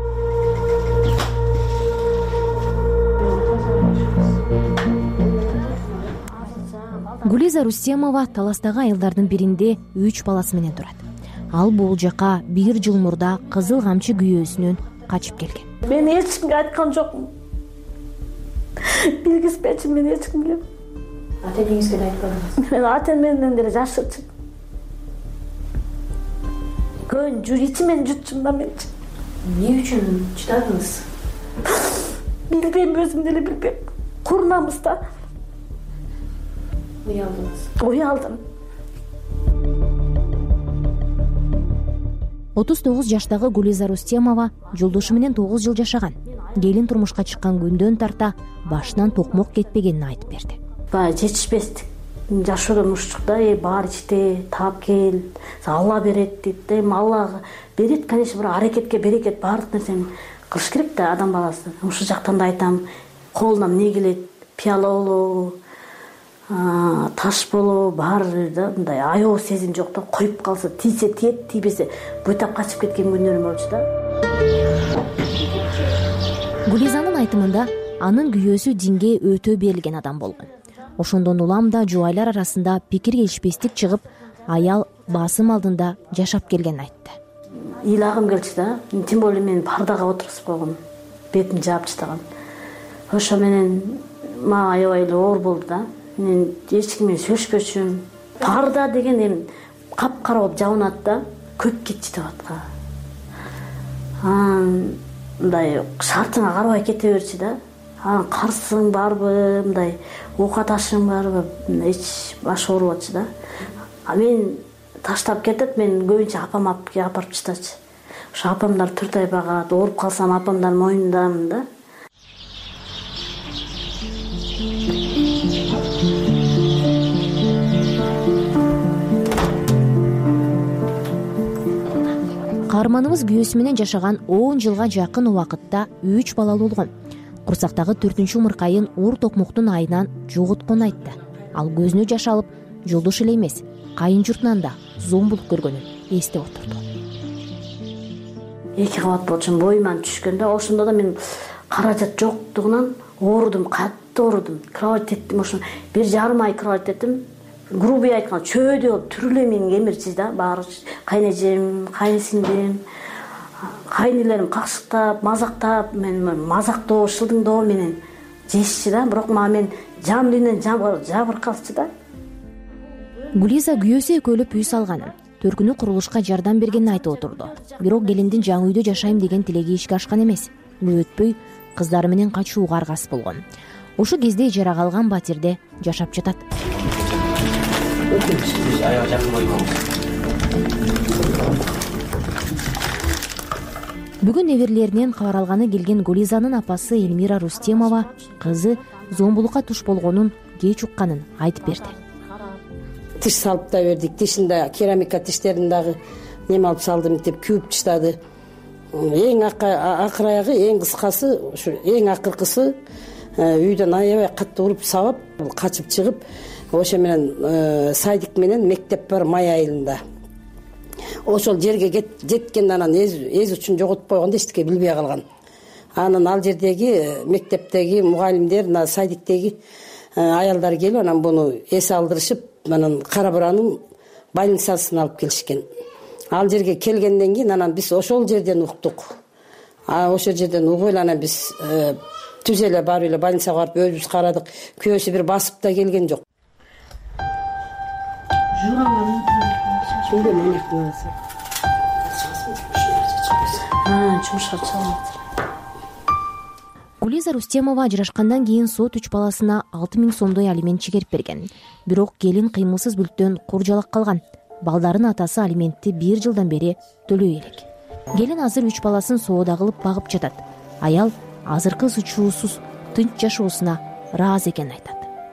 Гулиза Рустемова Таластагы айылдардын биринде үч баласы менен турат. Ал бул жака бир жыл мурда Кызыл Камчы күйөөсүнөн качып келген. Мен эч кимге айткан жокмун. Билгизбечи, мен эч кимге. Ата энеңизге да айтканыңыз? Мен ата энемден деле жашырчумун. Көн жүрүчү мен жутчум да мен. Эмне үчүн чыдадыңыз? Билбейм, өзүм деле билбейм. Курмамыз да. Уялдыңыз? Уялдым. отуз тогуз жаштагы Гулиза Рустемова жолдошу менен тогуз жыл жашаган. Келин турмушка чыккан күндөн тарта башынан токмок кетпегенин айтып берди. Баягы жетишпестик. Жашоодон ушчукта, э бар ичте, таап кел, Алла берет дейт. Эми Алла берет, конечно, бирок аракетке берекет, баардык нерсени кылыш керек да адам баласы. Ушул жактан да айтам, колунан эмне келет, пияла болобу, таш болобу, баары да мындай аябуу сезим жок да, коюп калса, тийсе тиет, тийбесе буйтап качып кеткен күнүм болчу да. Гулизанын айтымында анын күйөөсү динге өтө берилген адам болгон. Ошондон улам да жубайлар арасында пикир келишпестик чыгып, аял басым алдында жашап келгенин айтты. Ыйлагым келчү да, тем более мен пардага отургузуп койгом, бетин жаап таштаган. Ошо менен мага аябай эле оор болду да. Мен эч ким менен сүйлөшпөчүм. Парда деген эми капкара болуп жабынат да, көп кетчү деп аткан. Мындай шартыңа карабай кете берчү да. Анан карсың барбы, мындай оокаташың барбы, эч баш ооруп атчы да. А мен таштап кетип, мен көбүнчө апам алып апарып таштачы. Ошо апамдар төрт ай багат, ооруп калсам апамдын мойнундамын да. Каарманыбыз күйөөсү менен жашаган он жылга жакын убакытта үч балалуу болгон. Курсактагы төртүнчү умуркайын оор токмоктун айынан жоготконун айтты. Ал көзүнө жаш алып, жолдошу эле эмес, кайын журтунан да зомбулук көргөнүн эстеп отурду. Эки кабат болчун, боюман түшкөндө, ошондо да мен каражат жоктугунан оорудум, катты оорудум. Кровать еттим, ошо бир жарым ай кровать еттим. Грубый айтканда чөөдө болуп түрүлө менин кемирчи да, баары кайнежем, кайнсиңдим, кайнелерим какшыктап, мазактап, мен мазактоо, шылдыңдоо менен жешчи да, бирок мага мен жан дүйнөдөн жабыркалчы да. Гулиза күйөөсү экөөлөп үй салганын, төркүнү курулушка жардам бергенин айтып отурду. Бирок келиндин жаңы үйдө жашайм деген тилеги ишке ашкан эмес. Көп өтпөй кыздары менен качууга аргасыз болгон. Ошол кезде ижарага алган батирде жашап жатат. Бүгүн неберелеринен кабар алганы келген Гулизанын апасы Элмира Рустемова кызы зомбулукка туш болгонун кеч укканын айтып берди. Тиш салып да бердик, тишинде керамика тиштерин дагы неме алып салдым деп күйүп таштады. Эң акыр аягы, эң кыскасы, ушу эң акыркысы үйдөн аябай катты уруп сабап, качып чыгып, ошо менен садик менен мектеп бар май айылында. Ошол жерге жеткен, анан эз үчүн жоготуп койгондо эчтеке билбей калган. Анан ал жердеги мектептеги мугалимдер, садиктеги аялдар келип, анан буну эс алдырышып, анан Кара Буранын больницасына алып келишкен. Ал жерге келгенден кийин анан биз ошол жерден уктук. А ошол жерден угуп эле анан биз түз эле барып эле больницага барып өзүбүз карадык. Күйөөсү бир басып да келген жок. Гулиза Рустемова ажырашкандан кийин сот үч баласына алты миң сомдой алимент чегерип берген. Бирок келин кыймылсыз бүлктөн куржалак калган. Балдарын атасы алиментти бир жылдан бери төлөй элек. Келин азыр үч баласын соода кылып багып жатат. Аял азыркы сучуусуз тынч жашоосуна ыраазы экенин айтат.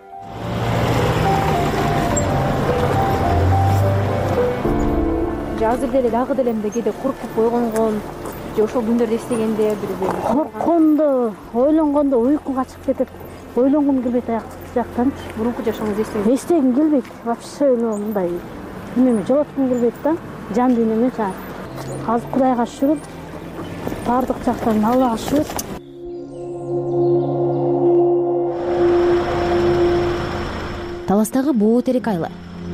Азыр деле дагы деле мындай кээде коркуп койгонгон, же ошол күндөрдө эстегенде бир корккондо, ойлонгондо уйку качып кетет. Ойлонгум келбейт аяк жактан. Мурунку жашооңузду эстегим эстегим келбейт. Вообще эле мындай неме жолоткум келбейт да, жан дүйнөмө чаат. Азыр Кудайга шүгүр, баардык жактан Аллага шүгүр. Таластагы боо терек айла.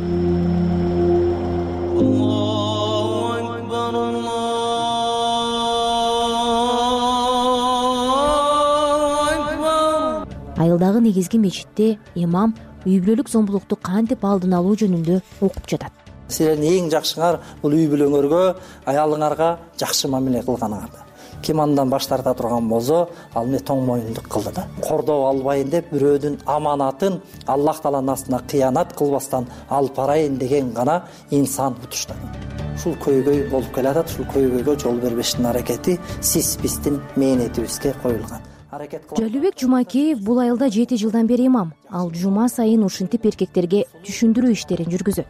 Айылдагы негизги мечитте имам үй бүлөлүк зомбулукту кантип алдын алуу жөнүндө окуп жатат. Силердин эң жакшыңар бул үй бүлөңөргө, аялыңарга жакшы мамиле кылганыңарды. Ким андан баш тарта турган болсо, ал эмне тоң моюндук кылды да. Кордоп албайын деп бирөөдүн аманатын Аллах Тааланын астына кыянат кылбастан алып барайын деген гана инсан утуштады. Ушул көйгөй болуп келатат, ушул көйгөйгө жол бербештин аракети сиз биздин мээнетибизге коюлган. Жалюбек Жумакеев бул айылда жети жылдан бери имам. Ал жума сайын ушинтип эркектерге түшүндүрүү иштерин жүргүзөт.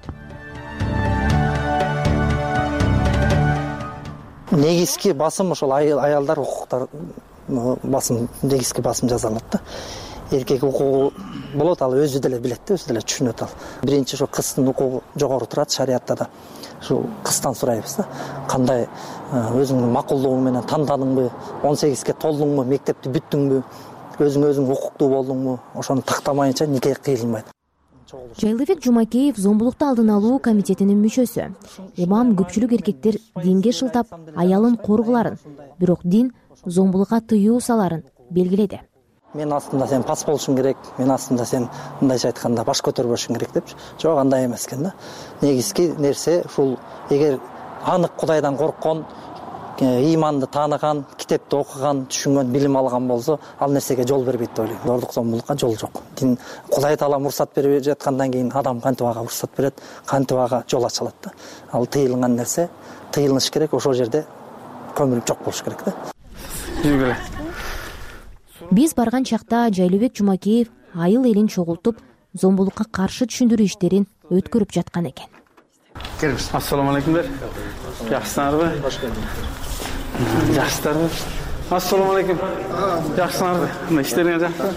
Негизги басым ошол аялдар укуктар басым, негизги басым жасалат да. Эркек укугу болот, ал өзү деле билет да, өзү деле түшүнөт ал. Биринчи ошо кыздын укугу жогору турат шариатта да. Ушул кыздан сурайбыз да. Кандай өзүңдүн макулдугуң менен тандадыңбы, он сегизге толдуңбу, мектепти бүттүңбү, өзүң өзүң укуктуу болдуңбу, ошону тактамайынча нике кыйылмайт. Жайлыбек Жумакеев зомбулукту алдын алуу комитетинин мүчөсү. Имам көпчүлүк эркектер динге шылтап, аялын коргуларын, бирок дин зомбулукка тыюу саларын белгиледи. Мен астымда сен пас болушуң керек, мен астымда сен мындайча айтканда баш көтөрбөшүң керек деп. Жок, андай эмес экен да. Негизги нерсе ушул, эгер анык Кудайдан корккон, ыйманды тааныган, китепти окуган, түшүнгөн, билим алган болсо, ал нерсеге жол бербейт деп ойлойм. Зордук зомбулукка жол жок. Дин Кудай Таала уруксат берип жаткандан кийин адам кантип ага уруксат берет, кантип ага жол ачылат да. Ал тыйылган нерсе, тыйылыш керек, ошол жерде көмүлүп жок болуш керек да. Биз барган чакта Жайлыбек Жумакеев айыл элин чогултуп, зомбулукка каршы түшүндүрүү иштерин өткөрүп жаткан экен. Келиңиз. Ассаламу алейкумдар. Жакшысыңарбы? Жакшысыздарбы? Ассаламу алейкум. Жакшысыңарбы? Мына иштериңер жакшы?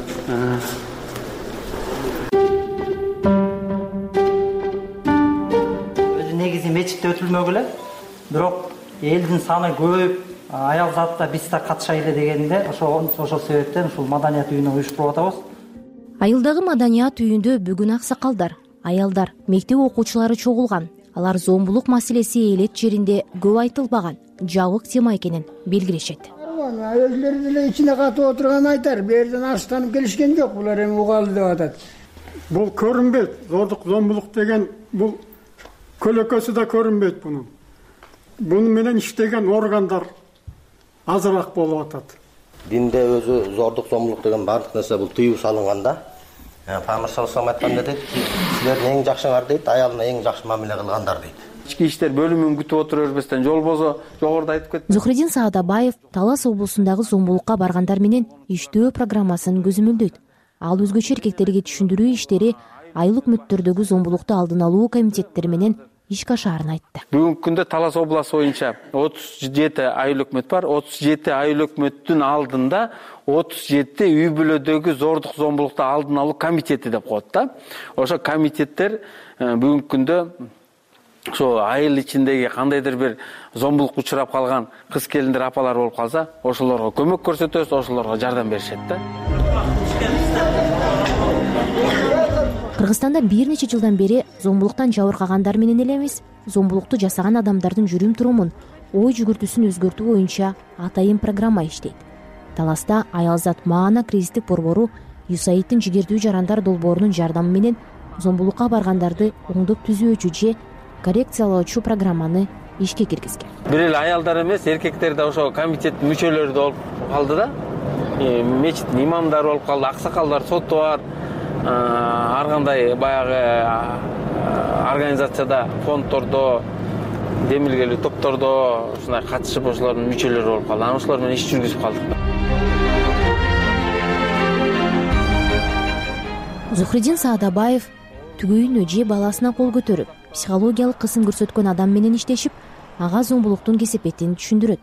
Өзү негизи мечитте өтүлмөгү эле, бирок элдин саны көбөйүп, аял затта биз да катышайлы дегенде, ошол ошол себептен ушул маданият үйүнө уюштуруп атабыз. Айылдагы маданият үйүндө бүгүн аксакалдар, аялдар, мектеп окуучулары чогулган. Алар зомбулук маселеси элет жеринде көп айтылбаган жабык тема экенин белгилешет. Өзлөрү деле ичине катып отурган айтар, берден аштанып келишкен жок, булар эми угалы деп атат. Бул көрүнбөйт, зордук зомбулук деген бул көлөкөсү да көрүнбөйт бунун. Буну менен иштеген органдар азыраак болуп атат. Динде өзү зордук зомбулук деген баардык нерсе бул тыюу салынган да. Пайгамбар саллаллаху алейхи айтканда дейт, силердин эң жакшыңар дейт, аялына эң жакшы мамиле кылгандар дейт. Ички иштер бөлүмүн күтүп отура бербестен жол болсо, жогоруда айтып кетти. Зухридин Саадабаев Талас облусундагы зомбулукка баргандар менен иштөө программасын көзөмөлдөйт. Ал өзгөчө эркектерге түшүндүрүү иштери айыл өкмөттөрдөгү зомбулукту алдын алуу комитеттери менен ишке ашаарын айтты. Бүгүнкү күндө Талас областы боюнча отуз жети айыл өкмөт бар. отуз жети айыл өкмөттүн алдында отуз жети үй бүлөдөгү зордук зомбулукту алдын алуу комитети деп коет да. Ошо комитеттер бүгүнкү күндө ошо айыл ичиндеги кандайдыр бир зомбулукка учурап калган кыз келиндер, апалар болуп калса, ошолорго көмөк көрсөтөбүз, ошолорго жардам беришет да. Кыргызстанда бир нече жылдан бери зомбулуктан жабыркагандар менен эле эмес, зомбулукту жасаган адамдардын жүрүм турумун, ой жүгүртүүсүн өзгөртүү боюнча атайын программа иштейт. Таласта Аялзат Маана кризистик борбору ЮСАИДтин жигердүү жарандар долбоорунун жардамы менен зомбулукка баргандарды оңдоп түзөөчү же коррекциялоочу программаны ишке киргизген. Бир эле аялдар эмес, эркектер да ошо комитеттин мүчөлөрү да болуп калды да. Мечиттин имамдары болуп калды, аксакалдар, соттор, ар кандай баягы организацияда, фонддордо, демилгелүү топтордо ушундай катышып ошолордун мүчөлөрү болуп калды. Анан ошолор менен иш жүргүзүп калдык. Зухридин Саадабаев түгөйүнө же баласына кол көтөрүп, психологиялык кысым көрсөткөн адам менен иштешип, ага зомбулуктун кесепетин түшүндүрөт.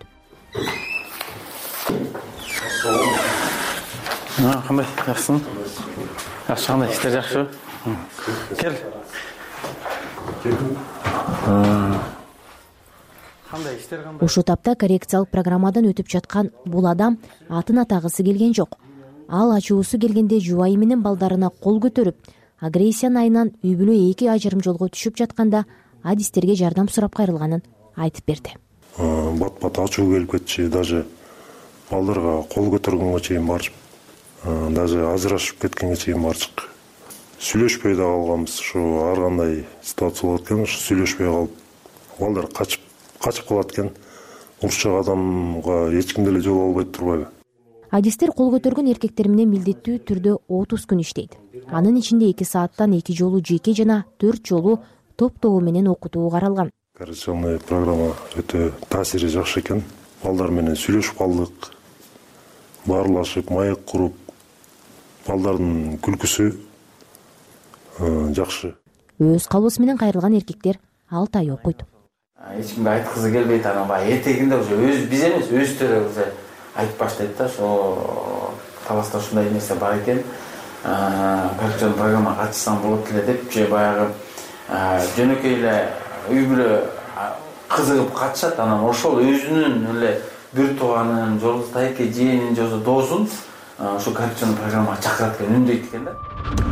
Кандай, жакшысың? Жакшы, кандай иштер жакшы? Кел. ушул тапта коррекциялык программадан өтүп жаткан бул адам атын атагысы келген жок. Ал ачуусу келгенде жубайы менен балдарына кол көтөрүп, агрессиянын айынан үй бүлө эки ажырым жолго түшүп жатканда адистерге жардам сурап кайрылганын айтып берди. Бат бат ачуу келип кетчи, даже балдарга кол көтөргөнгө чейин барып, даже ажырашып кеткенге чейин барчык. Сүйлөшпөй да калганбыз. Ушу ар кандай ситуация болот экен, ушу сүйлөшпөй калып, балдар качып качып калат экен. Урушчак адамга эч ким деле жол албайт турбайбы? Адистер кол көтөргөн эркектер менен милдеттүү түрдө отуз күн иштейт. Анын ичинде эки сааттан эки жолу жеке жана төрт жолу топ тобу менен окутуу каралган. Коррекционный программа өтө таасири жакшы экен. Балдар менен сүйлөшүп калдык. Баарлашып, маек куруп, балдардын күлкүсү жакшы. Өз калыбысы менен кайрылган эркектер алты ай окуйт. Эч кимге айткызы келбейт, анан баягы этегинде уже өз биз эмес, өздөрү уже айтып баштайт да, ошо таласта ушундай нерсе бар экен. Коррекцион программа катышсаң болот эле деп, же баягы жөнөкөй эле үй бүлө кызыгып катышат, анан ошол өзүнүн эле бир тууганын, жолдостайки жээнин, же досун ошо коррекцион программага чакырат экен, үндөйт экен да.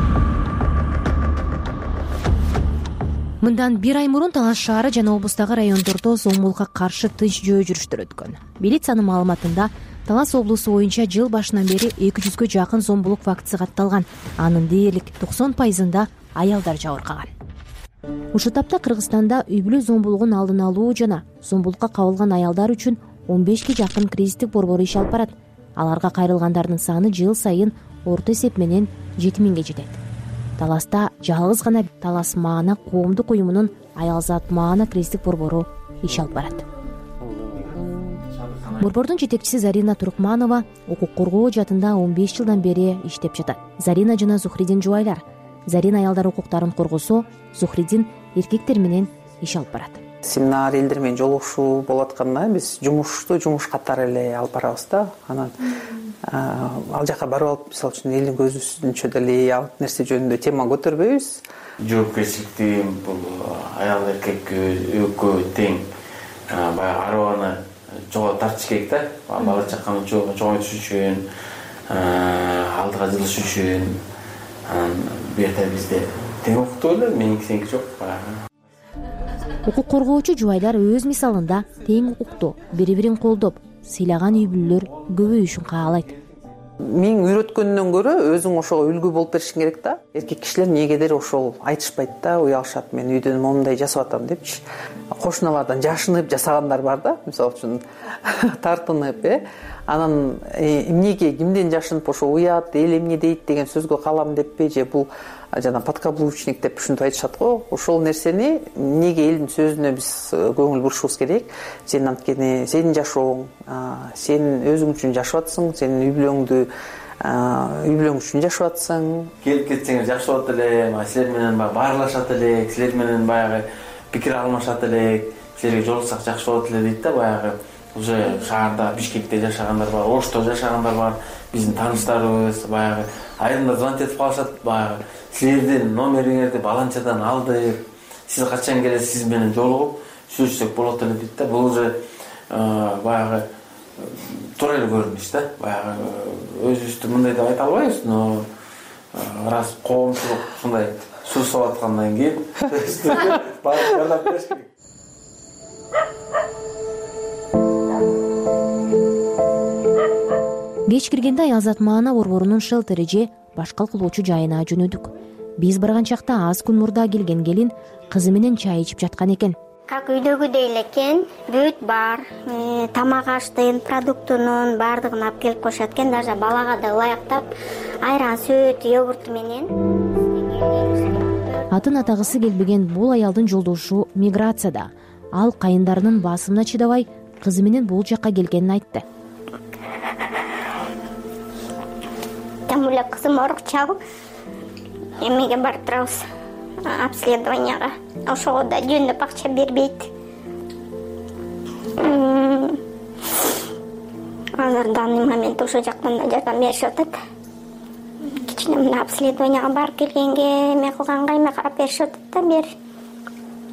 Мындан бир ай мурун Талас шаары жана облустагы райондордо зомбулукка каршы тынч жөө жүрүштөр өткөн. Милициянын маалыматында Талас облусу боюнча жыл башынан бери эки жүзгө жакын зомбулук фактысы катталган. Анын дээрлик токсон пайызында аялдар жабыркаган. Ушул тапта Кыргызстанда үй бүлө зомбулугун алдын алуу жана зомбулукка кабылган аялдар үчүн он бешке жакын кризистик борбор иш алып барат. Аларга кайрылгандардын саны жыл сайын орто эсеп менен жети миңге жетет. Таласта жалгыз гана Талас Маана коомдук уюмунун Аялзат Маана кризистик борбору иш алып барат. Борбордун жетекчиси Зарина Туркманова укук коргоо жаатында он беш жылдан бери иштеп жатат. Зарина жана Зухридин жубайлар. Зарина аялдар укуктарын коргосо, Зухридин эркектер менен иш алып барат. Семинар элдер менен жолугушуу болуп атканда биз жумушту жумуш катары эле алып барабыз да. Анан ал жака барып алып, мисалы үчүн элдин көзүнчө деле ал нерсе жөнүндө тема көтөрбөйбүз. Жоопкерчиликти бул аял эркекке экөө тең баягы арбаны жого тартыш керек да. Бала чаканы чоңойтуш үчүн, алдыга жылыш үчүн. Анан бу жерде бизде тең укуктуу эле, меники сеники жок баягы. Укук коргоочу жубайлар өз мисалында тең укуктуу, бири-бирин колдоп, сыйлаган үй бүлөлөр көбөйүшүн каалайт. Мен үйрөткөндөн көрө өзүң ошого үлгү болуп беришиң керек да. Эркек кишилер эмнегедир ошол айтышпайт да, уялышат. Мен үйдөн момундай жасап атам депчи. Кошуналардан жашынып жасагандар бар да, мисалы үчүн тартынып, э. Анан эмнеге, кимден жашынып ошо уят, эл эмне дейт деген сөзгө калам деппи, же бул жана подкаблучник деп ушинтип айтышат го. Ошол нерсени эмнеге элдин сөзүнө биз көңүл бурушубуз керек. Сен анткени сенин жашооң, сен өзүң үчүн жашап атсың, сенин үй бүлөңдү үй бүлөң үчүн жашап атсың. Келип кетсеңиз жакшы болот эле, силер менен баягы баарлашат элек, силер менен баягы пикир алмашат элек, силерге жолуксак жакшы болот эле дейт да. Баягы уже шаарда, Бишкекте жашагандар бар, Ошто жашагандар бар, биздин тааныштарыбыз. Баягы айрымдар звонок этип калышат, баягы силердин номериңерди баланчадан алдык, сиз качан келесиз, сиз менен жолугуп сүйлөшсөк болот эле дейт да. Бул уже баягы туура эле көрүнүш да. Баягы өзүбүздү мындай деп айта албайбыз, но раз коомчулук ушундай суу салып аткандан кийин барып жардам бериш керек. Кеч киргенде Аялзат Маана борборунун шелтери же башкал кылуучу жайына жөнөдүк. Биз барган чакта аз күн мурда келген келин кызы менен чай ичип жаткан экен. Как үйдөгүдөй эле экен, бүт бар, тамак аштын, продуктунун баардыгын алып келип коюшат экен, даже балага да ылайыктап айран, сүт, йогурт менен. Атын атагысы келбеген бул аялдын жолдошу миграцияда. Ал кайындарынын басымына чыдабай кызы менен бул жакка келгенин айтты. Там эле кызым орукчал, эмеге барып турабыз, обследованияга. Ошого да жөндөп акча бербейт. Алар данный момент ошол жактан да жардам беришип атат. Кичине мына обследованияга барып келгенге эме кылганга эме карап беришип атат да бер.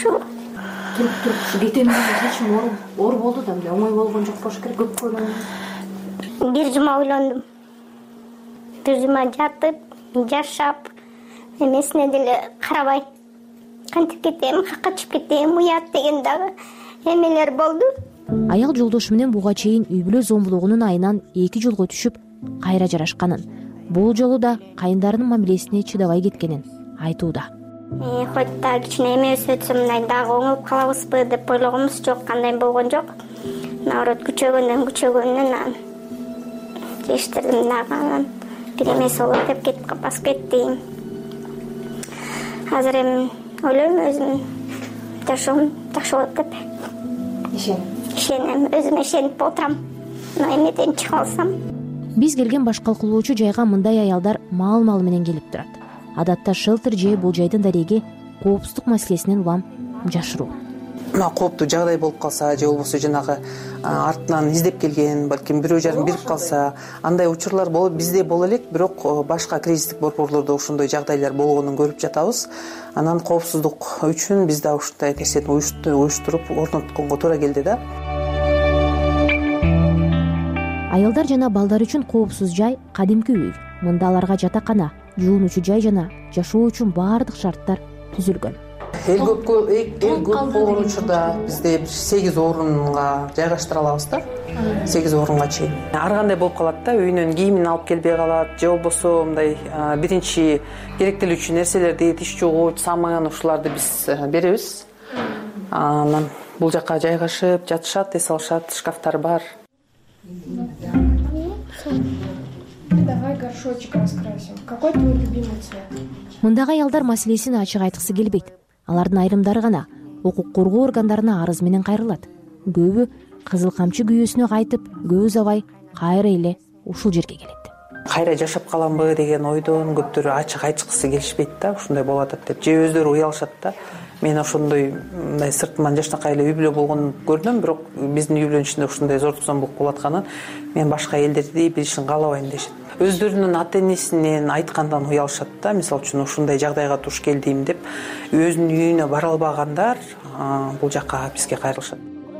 ушул. туруп туруп ушу кетем деген чечим оор оор болду да, мындай оңой болгон жок болуш керек. Көп ойлондум. Бир жума ойлондум. Бир жума жатып, жашап, эмесине деле карабай кантип кетем, качып кетем, уят деген дагы эмелер болду. Аял жолдошу менен буга чейин үй бүлө зомбулугунун айынан эки жылга түшүп, кайра жарашканын, бул жолу да кайындарынын мамилесине чыдабай кеткенин айтууда. Хоть да кичине эме өсөтсө мындай дагы оңоп калабызбы деп ойлогонбуз жок, кандай болгон жок. Наоборот, күчөгөндөн күчөгөндөн жештирдим дагы, анан бир эмеси болот деп кетип басып кеттим. Азыр эми ойлойм өзүм жашоом жакшы болот деп. Ишенем. Ишенем, өзүмө ишенип отурам. Мына эмеден чыга алсам. Биз келген башкал кылуучу жайга мындай аялдар маал-мал менен келип турат. Адатта шелтер же бул жайдын дареги коопсуздук маселесинен улам жашыруу. Мына кооптуу жагдай болуп калса же болбосо жанагы артынан издеп келген, балким бирөө жарым бирип калса, андай учурлар болуп бизде боло элек, бирок башка кризистик борборлордо ошондой жагдайлар болгонун көрүп жатабыз. Анан коопсуздук үчүн биз да ушундай нерсени уюштуруп орнотконго туура келди да. Аялдар жана балдар үчүн коопсуз жай кадимки үй. Мында аларга жатакана, жуунуучу жай жана жашоо үчүн баардык шарттар түзүлгөн. Эл көпкө эл көп болгон учурда бизде бир сегиз орунга жайгаштыра алабыз да. сегиз орунга чейин. Ар кандай болуп калат да, үйүнөн кийимин алып келбей калат, же болбосо мындай биринчи керектелүүчү нерселерди, тиш жуугуч, самын ушуларды биз беребиз. Анан бул жака жайгашып жатышат, эс алышат, шкафтар бар. Давай горшочек раскрасим. Какой твой любимый цвет? Мындагы аялдар маселесин ачык айткысы келбейт. Алардын айрымдары гана укук коргоо органдарына арыз менен кайрылат. Көбү кызыл камчы күйөөсүнө кайтып, көп узабай кайра эле ушул жерге келет. Кайра жашап каламбы деген ойдон көптөрү ачык айтышкысы келишпейт да, ушундай болуп атат деп. Же өздөрү уялышат да. Мен ошондой мындай сыртыман жашнакай эле үй бүлө болгонун көрдүм, бирок биздин үй бүлөнүн ичинде ушундай зордук зомбулук болуп атканын мен башка элдерди билишин каалабайм дешет. Өздөрүнүн ата энесинен айткандан уялышат да. Мисалы үчүн ушундай жагдайга туш келдим деп өзүнүн үйүнө бара албагандар бул жака бизге кайрылышат.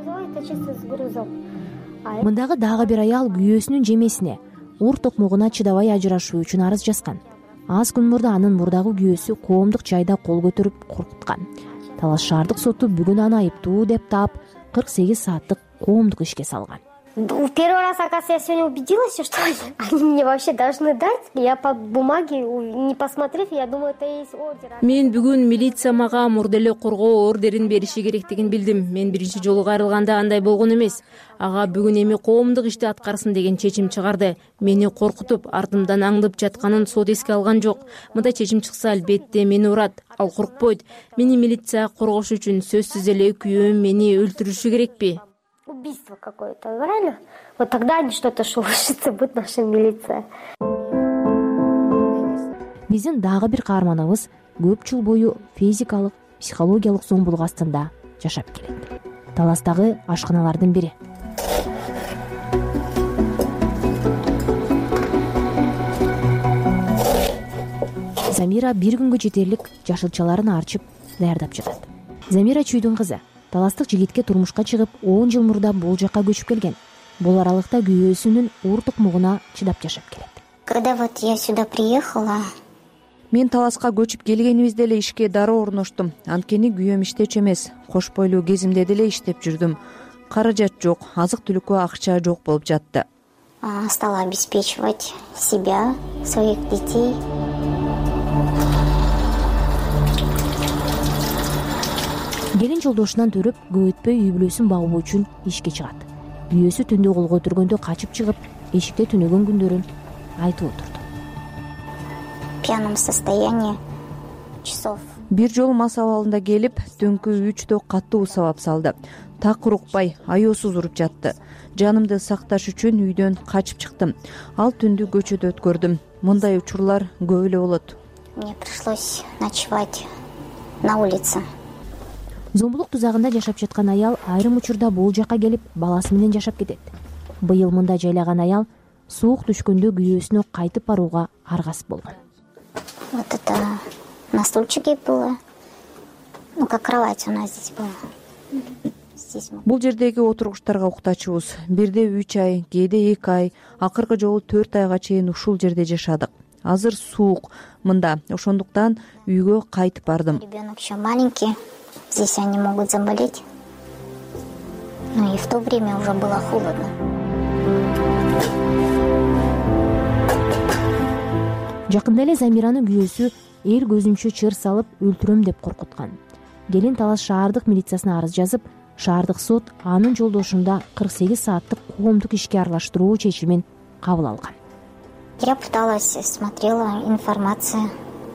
Мындагы дагы бир аял күйөөсүнүн жемесине, ур токмогуна чыдабай ажырашуу үчүн арыз жазган. Аз күн мурда анын мурдагы күйөөсү коомдук жайда кол көтөрүп коркуткан. Талас шаардык соту бүгүн аны айыптуу деп таап кырк сегиз сааттык коомдук ишке салган. Первый раз, оказывается, я сегодня убедилась, что они мне вообще должны дать. Я по бумаге, не посмотрев, я думаю, это и есть ордер. Мен бүгүн милиция мага мурда эле коргоо ордерин бериши керектигин билдим. Мен биринчи жолу кайрылганда андай болгон эмес. Ага бүгүн эми коомдук ишти аткарсын деген чечим чыгарды. Мени коркутуп, артымдан аңдып жатканын сот эске алган жок. Мындай чечим чыкса, албетте мени урат. Ал коркпойт. Мени милиция коргош үчүн сөзсүз эле күйөөм мени өлтүрүшү керекпи? Убийство какое-то, правильно? Вот тогда они что-то шелушится, будет наша милиция. Биздин дагы бир каарманыбыз көп жыл бою физикалык, психологиялык зомбулук астында жашап келет. Таластагы ашканалардын бири. Замира бир күнгө жетерлик жашылчаларын арчып даярдап жатат. Замира чүйдүн кызы. Таластык жигитке турмушка чыгып, он жыл мурда бул жака көчүп келген. Бул аралыкта күйөөсүнүн ур токмогуна чыдап жашап келет. Когда вот я сюда приехала, мен таласка көчүп келгенибизде эле ишке дароо орноштум. Анткени күйөөм иштечү эмес, кош бойлуу кезимде деле иштеп жүрдүм. Каражат жок, азык-түлүккө акча жок болуп жатты. Стала обеспечивать себя, своих детей. Келин жолдошунан төрөп, көп өтпөй үй бүлөсүн багуу үчүн ишке чыгат. Күйөөсү түндө кол көтөргөндө качып чыгып, эшикте түнөгөн күндөрүн айтып отурду. В пьяном состоянии часов. Бир жолу мас абалында келип, түнкү үчтө катуу сабап салды. Так урукпай, аяосуз уруп жатты. Жанымды сакташ үчүн үйдөн качып чыктым. Ал түндү көчөдө өткөрдүм. Мындай учурлар көп эле болот. Мне пришлось ночевать на улице. Зомбулук тузагында жашап жаткан аял айрым учурда бул жака келип, баласы менен жашап кетет. Быйыл мында жайлаган аял суук түшкөндө күйөөсүнө кайтып барууга аргасыз болгон. Вот это на стульчике было. Ну, как кровать у нас здесь была. Здесь мы. Бул жердеги отургучтарга уктачубуз. Бирде үч ай, кээде эки ай, акыркы жолу төрт айга чейин ушул жерде жашадык. Азыр суук мында, ошондуктан үйгө кайтып бардым. Ребенок еще маленький, здесь они могут заболеть. Ну и в то время уже было холодно. Жакында эле Замиранын күйөөсү эл көзүнчө чыр салып өлтүрөм деп коркуткан. Келин Талас шаардык милициясына арыз жазып, шаардык сот анын жолдошунда кырк сегиз сааттык коомдук ишке аралаштыруу чечимин кабыл алган. Я пыталась, смотрела информацию.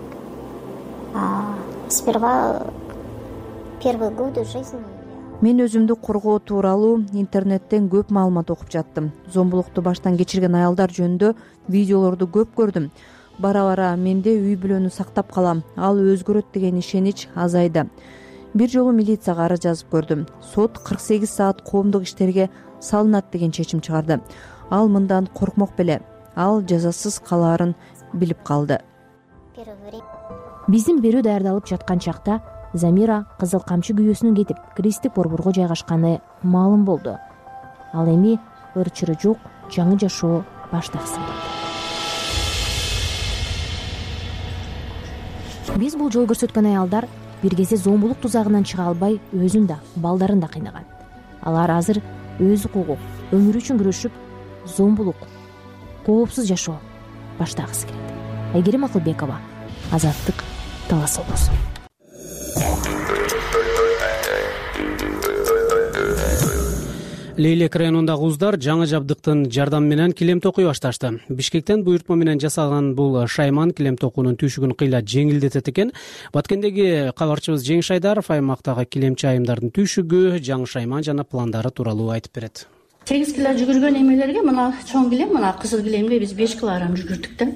А, сперва первые годы жизни. Мен өзүмдү коргоо тууралуу интернеттен көп маалымат окуп жаттым. Зомбулукту баштан кечирген аялдар жөнүндө видеолорду көп көрдүм. Бара бара менде үй бүлөнү сактап калам, ал өзгөрөт деген ишенич азайды. Бир жолу милицияга арыз жазып көрдүм. Сот кырк сегиз саат коомдук иштерге салынат деген чечим чыгарды. Ал мындан коркмок беле. Ал жазасыз калаарын билип калды. Биздин берүү даярдалып жаткан чакта Замира Кызыл Камчы күйөөсүнүн кетип, Кристик борборго жайгашканы маалым болду. Ал эми ыр-чыры жок жаңы жашоо баштагысы. Биз бул жол көрсөткөн аялдар бир кезде зомбулук тузагынан чыга албай, өзүн да, балдарын да кыйнаган. Алар азыр өз укугу, өмүрү үчүн күрөшүп, зомбулук, коопсуз жашоо баштагысы келет. Айгерим Акылбекова, Азаттык, Талас облусу. Лейлек районундагы уздар жаңы жабдыктын жардамы менен килем токуй башташты. Бишкектен буйртма менен жасалган бул шайман килем токуунун түйшүгүн кыйла жеңилдетет экен. Баткендеги кабарчыбыз Жеңиш Айдаров аймактагы килемчи айымдардын түйшүгү, жаңы шайман жана пландары тууралуу айтып берет. сегиз кило жүгүргөн эмелерге мына чоң килем, мына кызыл килемге биз беш килограмм жүгүрдүк да.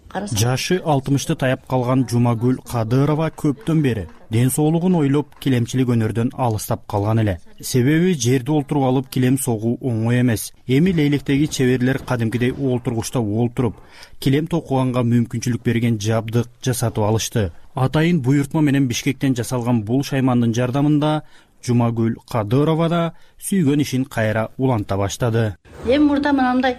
Жашы алтымышты таяп калган Жумагүл Кадырова көптөн бери ден соолугун ойлоп килемчилик өнөрдөн алыстап калган эле. Себеби жерде олтуруп алып килем согуу оңой эмес. Эми Лейлектеги чеберлер кадимкидей олтургучта олтуруп, килем токуганга мүмкүнчүлүк берген жабдык жасатып алышты. Атайын буйртма менен Бишкектен жасалган бул шаймандын жардамында Жумагүл Кадырова да сүйгөн ишин кайра уланта баштады. Эми мурда мындай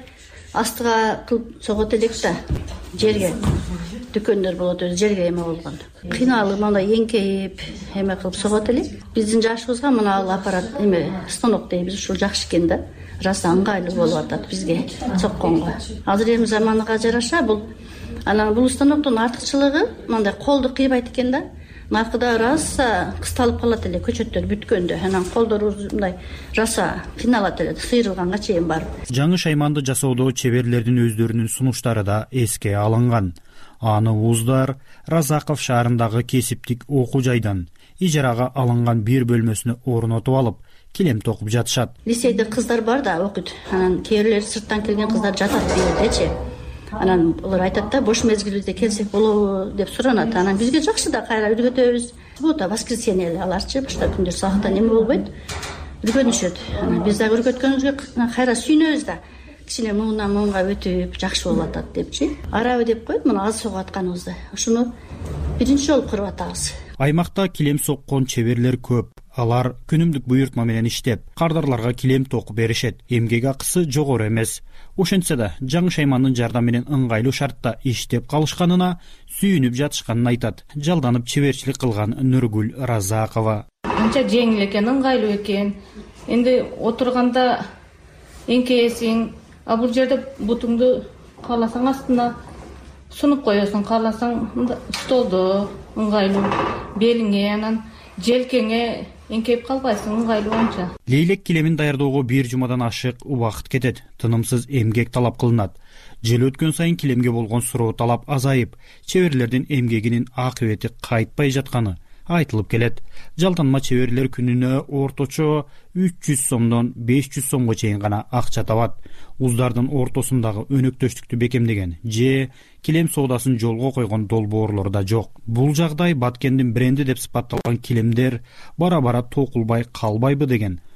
астыга кылып согот элек да, жерге дүкөндөр болот, өзү жерге эме болгон. Кыйналып мындай эңкейип эме кылып согот элек. Биздин жашыбызга мына ал аппарат эме станок дейбиз, ушул жакшы экен да. Раса ыңгайлуу болуп атат бизге сокконго. Азыр эми заманга жараша бул анан бул станоктун артыкчылыгы мындай колду кыйбайт экен да. Наркыда раса кысталып калат эле көчөттөр бүткөндө, анан колдорубуз мындай раса кыйналат эле, сыйрылганга чейин барып. Жаңы шайманды жасоодо чеберлердин өздөрүнүн сунуштары да эске алынган. Аны Уздар Разаков шаарындагы кесиптик окуу жайдан ижарага алынган бир бөлмөсүнө орнотуп алып, килем токуп жатышат. Лицейде кыздар бар да окуйт. Анан кээ бирлери сырттан келген кыздар жатат бирдечи. Анан алар айтат да, бош мезгилибизде келсек болобу деп суранат. Анан бизге жакшы да, кайра үйрөтөбүз. Суббота, воскресенье эле аларчы башка күндөр саатта неме болбойт. Үйрөнүшөт. Анан биз дагы үйрөткөнүбүзгө кайра сүйүнөбүз да. Кичине муңдан муңга өтүп жакшы болуп атат депчи. Арабы деп коет, мына аз согуп атканыбызды. Ушуну биринчи жолу кырып атабыз. Аймакта килем соккон чеберлер көп. Алар күнүмдүк буйртма менен иштеп, кардарларга килем токуп беришет. Эмгек акысы жогору эмес. Ошентсе да жаңы шаймандын жардамы менен ыңгайлуу шартта иштеп калышканына сүйүнүп жатышканын айтат. Жалданып чеберчилик кылган Нургүл Разакова. Анча жеңил экен, ыңгайлуу экен. Энди отурганда эңкейесиң, а бул жерде бутуңду кааласаң астына сунуп коесуң, кааласаң столдо ыңгайлуу, белиңе анан желкеңе эңкейип калбайсың, ыңгайлуу анча. Лейлек килемин даярдоого бир жумадан ашык убакыт кетет. Тынымсыз эмгек талап кылынат. Жыл өткөн сайын килемге болгон суроо талап азайып, чеберлердин эмгегинин акыбети кайтпай жатканы айтылып келет. Жалданма чеберлер күнүнө орточо үч жүз сомдон беш жүз сомго чейин гана акча табат. Уздардын ортосундагы өнөктөштүктү бекемдеген же килем соодасын жолго койгон долбоорлор да жок. Бул жагдай Баткендин бренди деп сыпатталган килемдер бара-бара токулбай калбайбы деген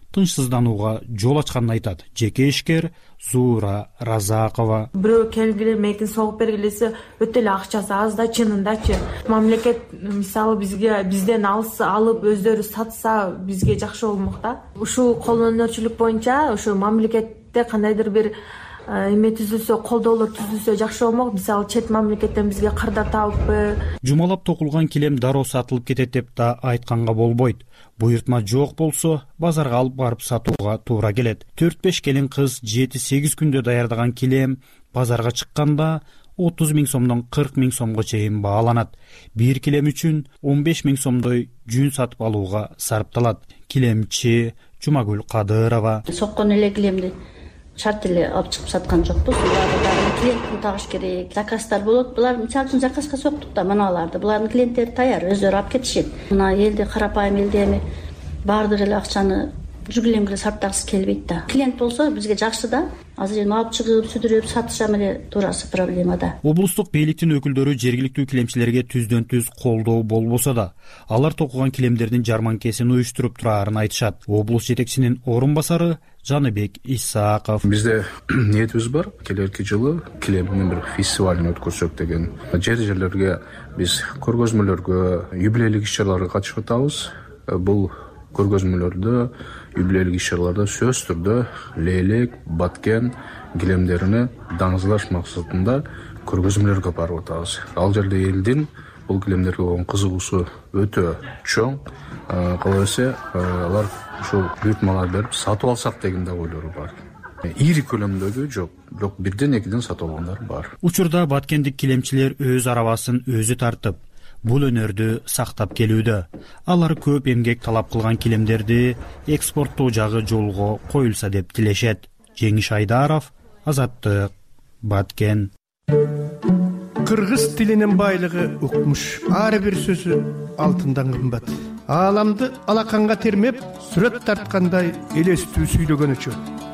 тынчсызданууга жол ачканын айтат жеке ишкер Зуура Разакова. Бирөө келгиле мейкин согуп бергилесе өтө эле акчасы аз да, чынындачы. Мамлекет мисалы бизге бизден алса алып өздөрү сатса бизге жакшы болмок да. Ушул кол өнөрчүлүк боюнча ушу мамлекетте кандайдыр бир эме түзүлсө, колдоолор түзүлсө жакшы болмок. Мисалы чет мамлекеттен бизге кардар табыппы. Жумалап токулган килем дароо сатылып кетет деп да айтканга болбойт. Буйртма жок болсо базарга алып барып сатууга туура келет. төрт беш келин кыз жети сегиз күндө даярдаган килем базарга чыкканда отуз миң сомдон кырк миң сомго чейин бааланат. Бир килем үчүн он беш миң сомдой жүн сатып алууга сарпталат. Килемчи Жумагүл Кадырова. Соккон эле килемди шарт эле алып чыгып саткан жокпуз. Буларды клиенттин тагыш керек. Заказдар болот. Булар мисалы үчүн заказга соктук да маналарды. Булардын клиенттери таяр, өздөрү алып кетишет. Мына элде карапайым элде эми баардык эле акчаны жүз килемге сарптагысы келбейт да. Клиент болсо бизге жакшы да. Азыр эми алып чыгып, сүдүрүп сатышам эле туурасы проблема да. Облустук бийликтин өкүлдөрү жергиликтүү килемчилерге түздөн түз колдоо болбосо да, алар токуган килемдердин жарманкесин уюштуруп турарын айтышат. Облус жетекчисинин орун басары Жаныбек Исааков. Бизде ниетибиз бар, келерки жылы килемдин бир фестивалын өткөрсөк деген. Жер жерлерге биз көргөзмөлөргө, юбилейлик иш-чараларга катышып атабыз. Бул көргөзмөлөрдө, юбилейлик иш-чараларда сөз түрдө лейлек, баткен килемдерине даңызлаш максатында көргөзмөлөргө барып атабыз. Ал жерде элдин бул килемдерге болгон кызыгуусу өтө чоң. Каласа алар ушул буйртмалар берип сатып алсак деген да ойлору бар. Ири көлөмдөгү жок, бирок бирден экиден сатып алгандар бар. Учурда баткендик килемчилер өз арабасын өзү тартып, бул өнөрдү сактап келүүдө. Алар көп эмгек талап кылган килемдерди экспорттоо жагы жолго коюлса деп тилешет. Жеңиш Айдаров, Азаттык, Баткен. Кыргыз тилинин байлыгы укмуш. Ар бир сөзү алтындан кымбат. Ааламды алаканга термеп, сүрөт тарткандай элестүү сүйлөгөнүчө.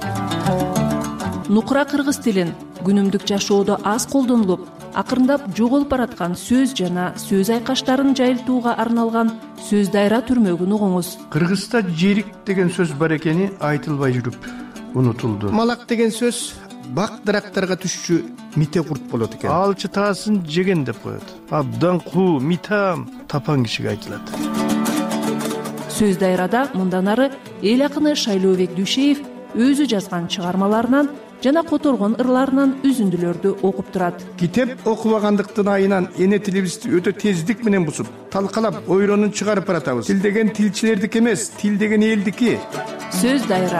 Нукура кыргыз тилин күнүмдүк жашоодо аз колдонулуп, акырындап жоголуп бараткан сөз жана сөз айкаштарын жайылтууга арналган сөз дайра түрмөгүн угуңуз. Кыргызда жерик деген сөз бар экени айтылбай жүрүп унутулду. Малак деген сөз бак дарактарга түшчү мите курт болот экен. Алчы таасын жеген деп коет. Абдан куу, митам тапан кишиге айтылат. Сөз дайрада мындан ары эл акыны Шайлообек Дүйшеев өзү жазган чыгармаларынан жана которгон ырларынан үзүндүлөрдү окуп турат. Китеп окубагандыктын айынан эне тилибизди өтө тездик менен бузуп, талкалап, ойронун чыгарып баратабыз. Тил деген тилчилердики эмес, тил деген элдики. Сөз дайра.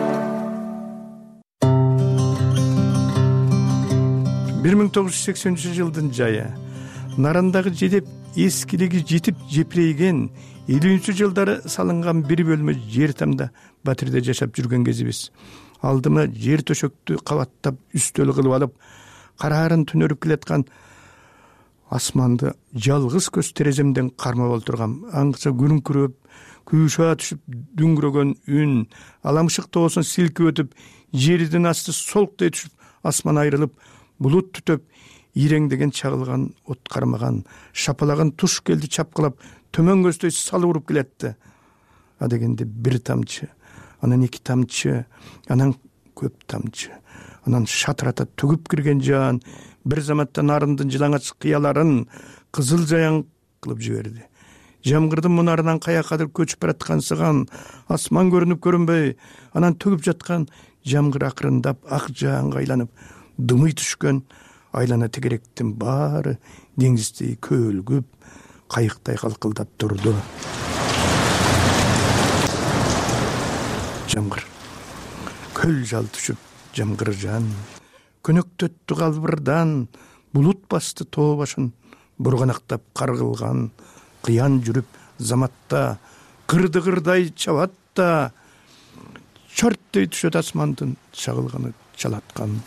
бир миң тогуз жүз сексенинчи жылдын жайы. Нарандагы жедеп эскилиги жетип жепирейген элүүнчү жылдары салынган бир бөлмө жер тамда Батирде жашап жүргөн кезибиз. Алдыма жер төшөктү кабаттап үстөл кылып алып, караарын түнөрүп келаткан асманды жалгыз көз тереземден кармап олтургам. Аңгыча күрүңкүрөп, күйшаа түшүп дүңгүрөгөн үн, аламшык тоосун силкип өтүп, жердин асты солктой түшүп, асман айрылып, булут түтөп, иреңдеген чагылган от кармаган, шапалаган туш келди чапкылап, төмөн көздөй салып уруп келетти. А дегенде бир тамчы, анан эки тамчы, анан көп тамчы, анан шатырата төгүп кирген жан бир заматта нарындын жылаңач кыяларын кызыл жаяң кылып жиберди. Жамгырдын мунарынан каякадыр көчүп бараткансыган асман көрүнүп көрүнбөй, анан төгүп жаткан жамгыр акырындап ак жааңга айланып, дымый түшкөн айлана тегеректин баары деңиздей көөлгүп, кайыктай калкылдап турду. Жамгыр көл жал түшүп жамгыр жан, көнөктөттү калбырдан, булут басты тоо башын, бурганактап каргылган, кыян жүрүп заматта, кырды-кырдай чабат да, чөрттөй түшөт асмандын чагылганы чалаткан.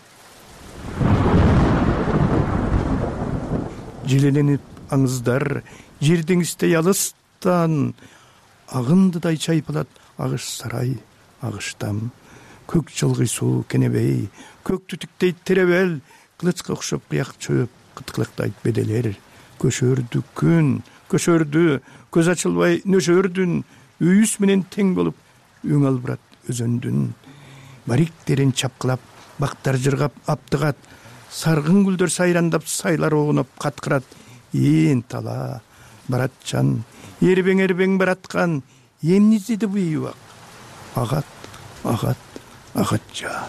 Желеленип аңыздар, жер деңиздей алыстан, агындыдай чайпалат агыш сарай, агыштам. Көк жылгый суу кенебей, көк түтүктей теребел, кылычка окшоп кыяк чөп, кыткылыктайт беделер. Көшөрдү күн, көшөрдү, көз ачылбай нөшөрдүн, үйүс менен тең болуп, өң албырат өзөндүн бариктерин чапкылап бактар жыргап аптыгат саргын гүлдөр сайрандап сайлар огунуп каткырат ээн тала баратчан эрбең эрбең бараткан эмне издеди бу ийбак агат агат агат жан.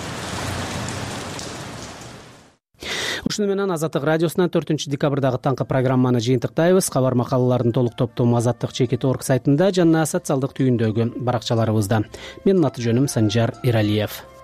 Ушуну менен Азаттык радиосунан төртүнчү декабрдагы таңкы программаны жыйынтыктайбыз. Кабар макалалардын толук топтому азаттык чекит орг сайтында жана социалдык түйүндөгү баракчаларыбызда. Менин аты жөнүм Санжар Эралиев.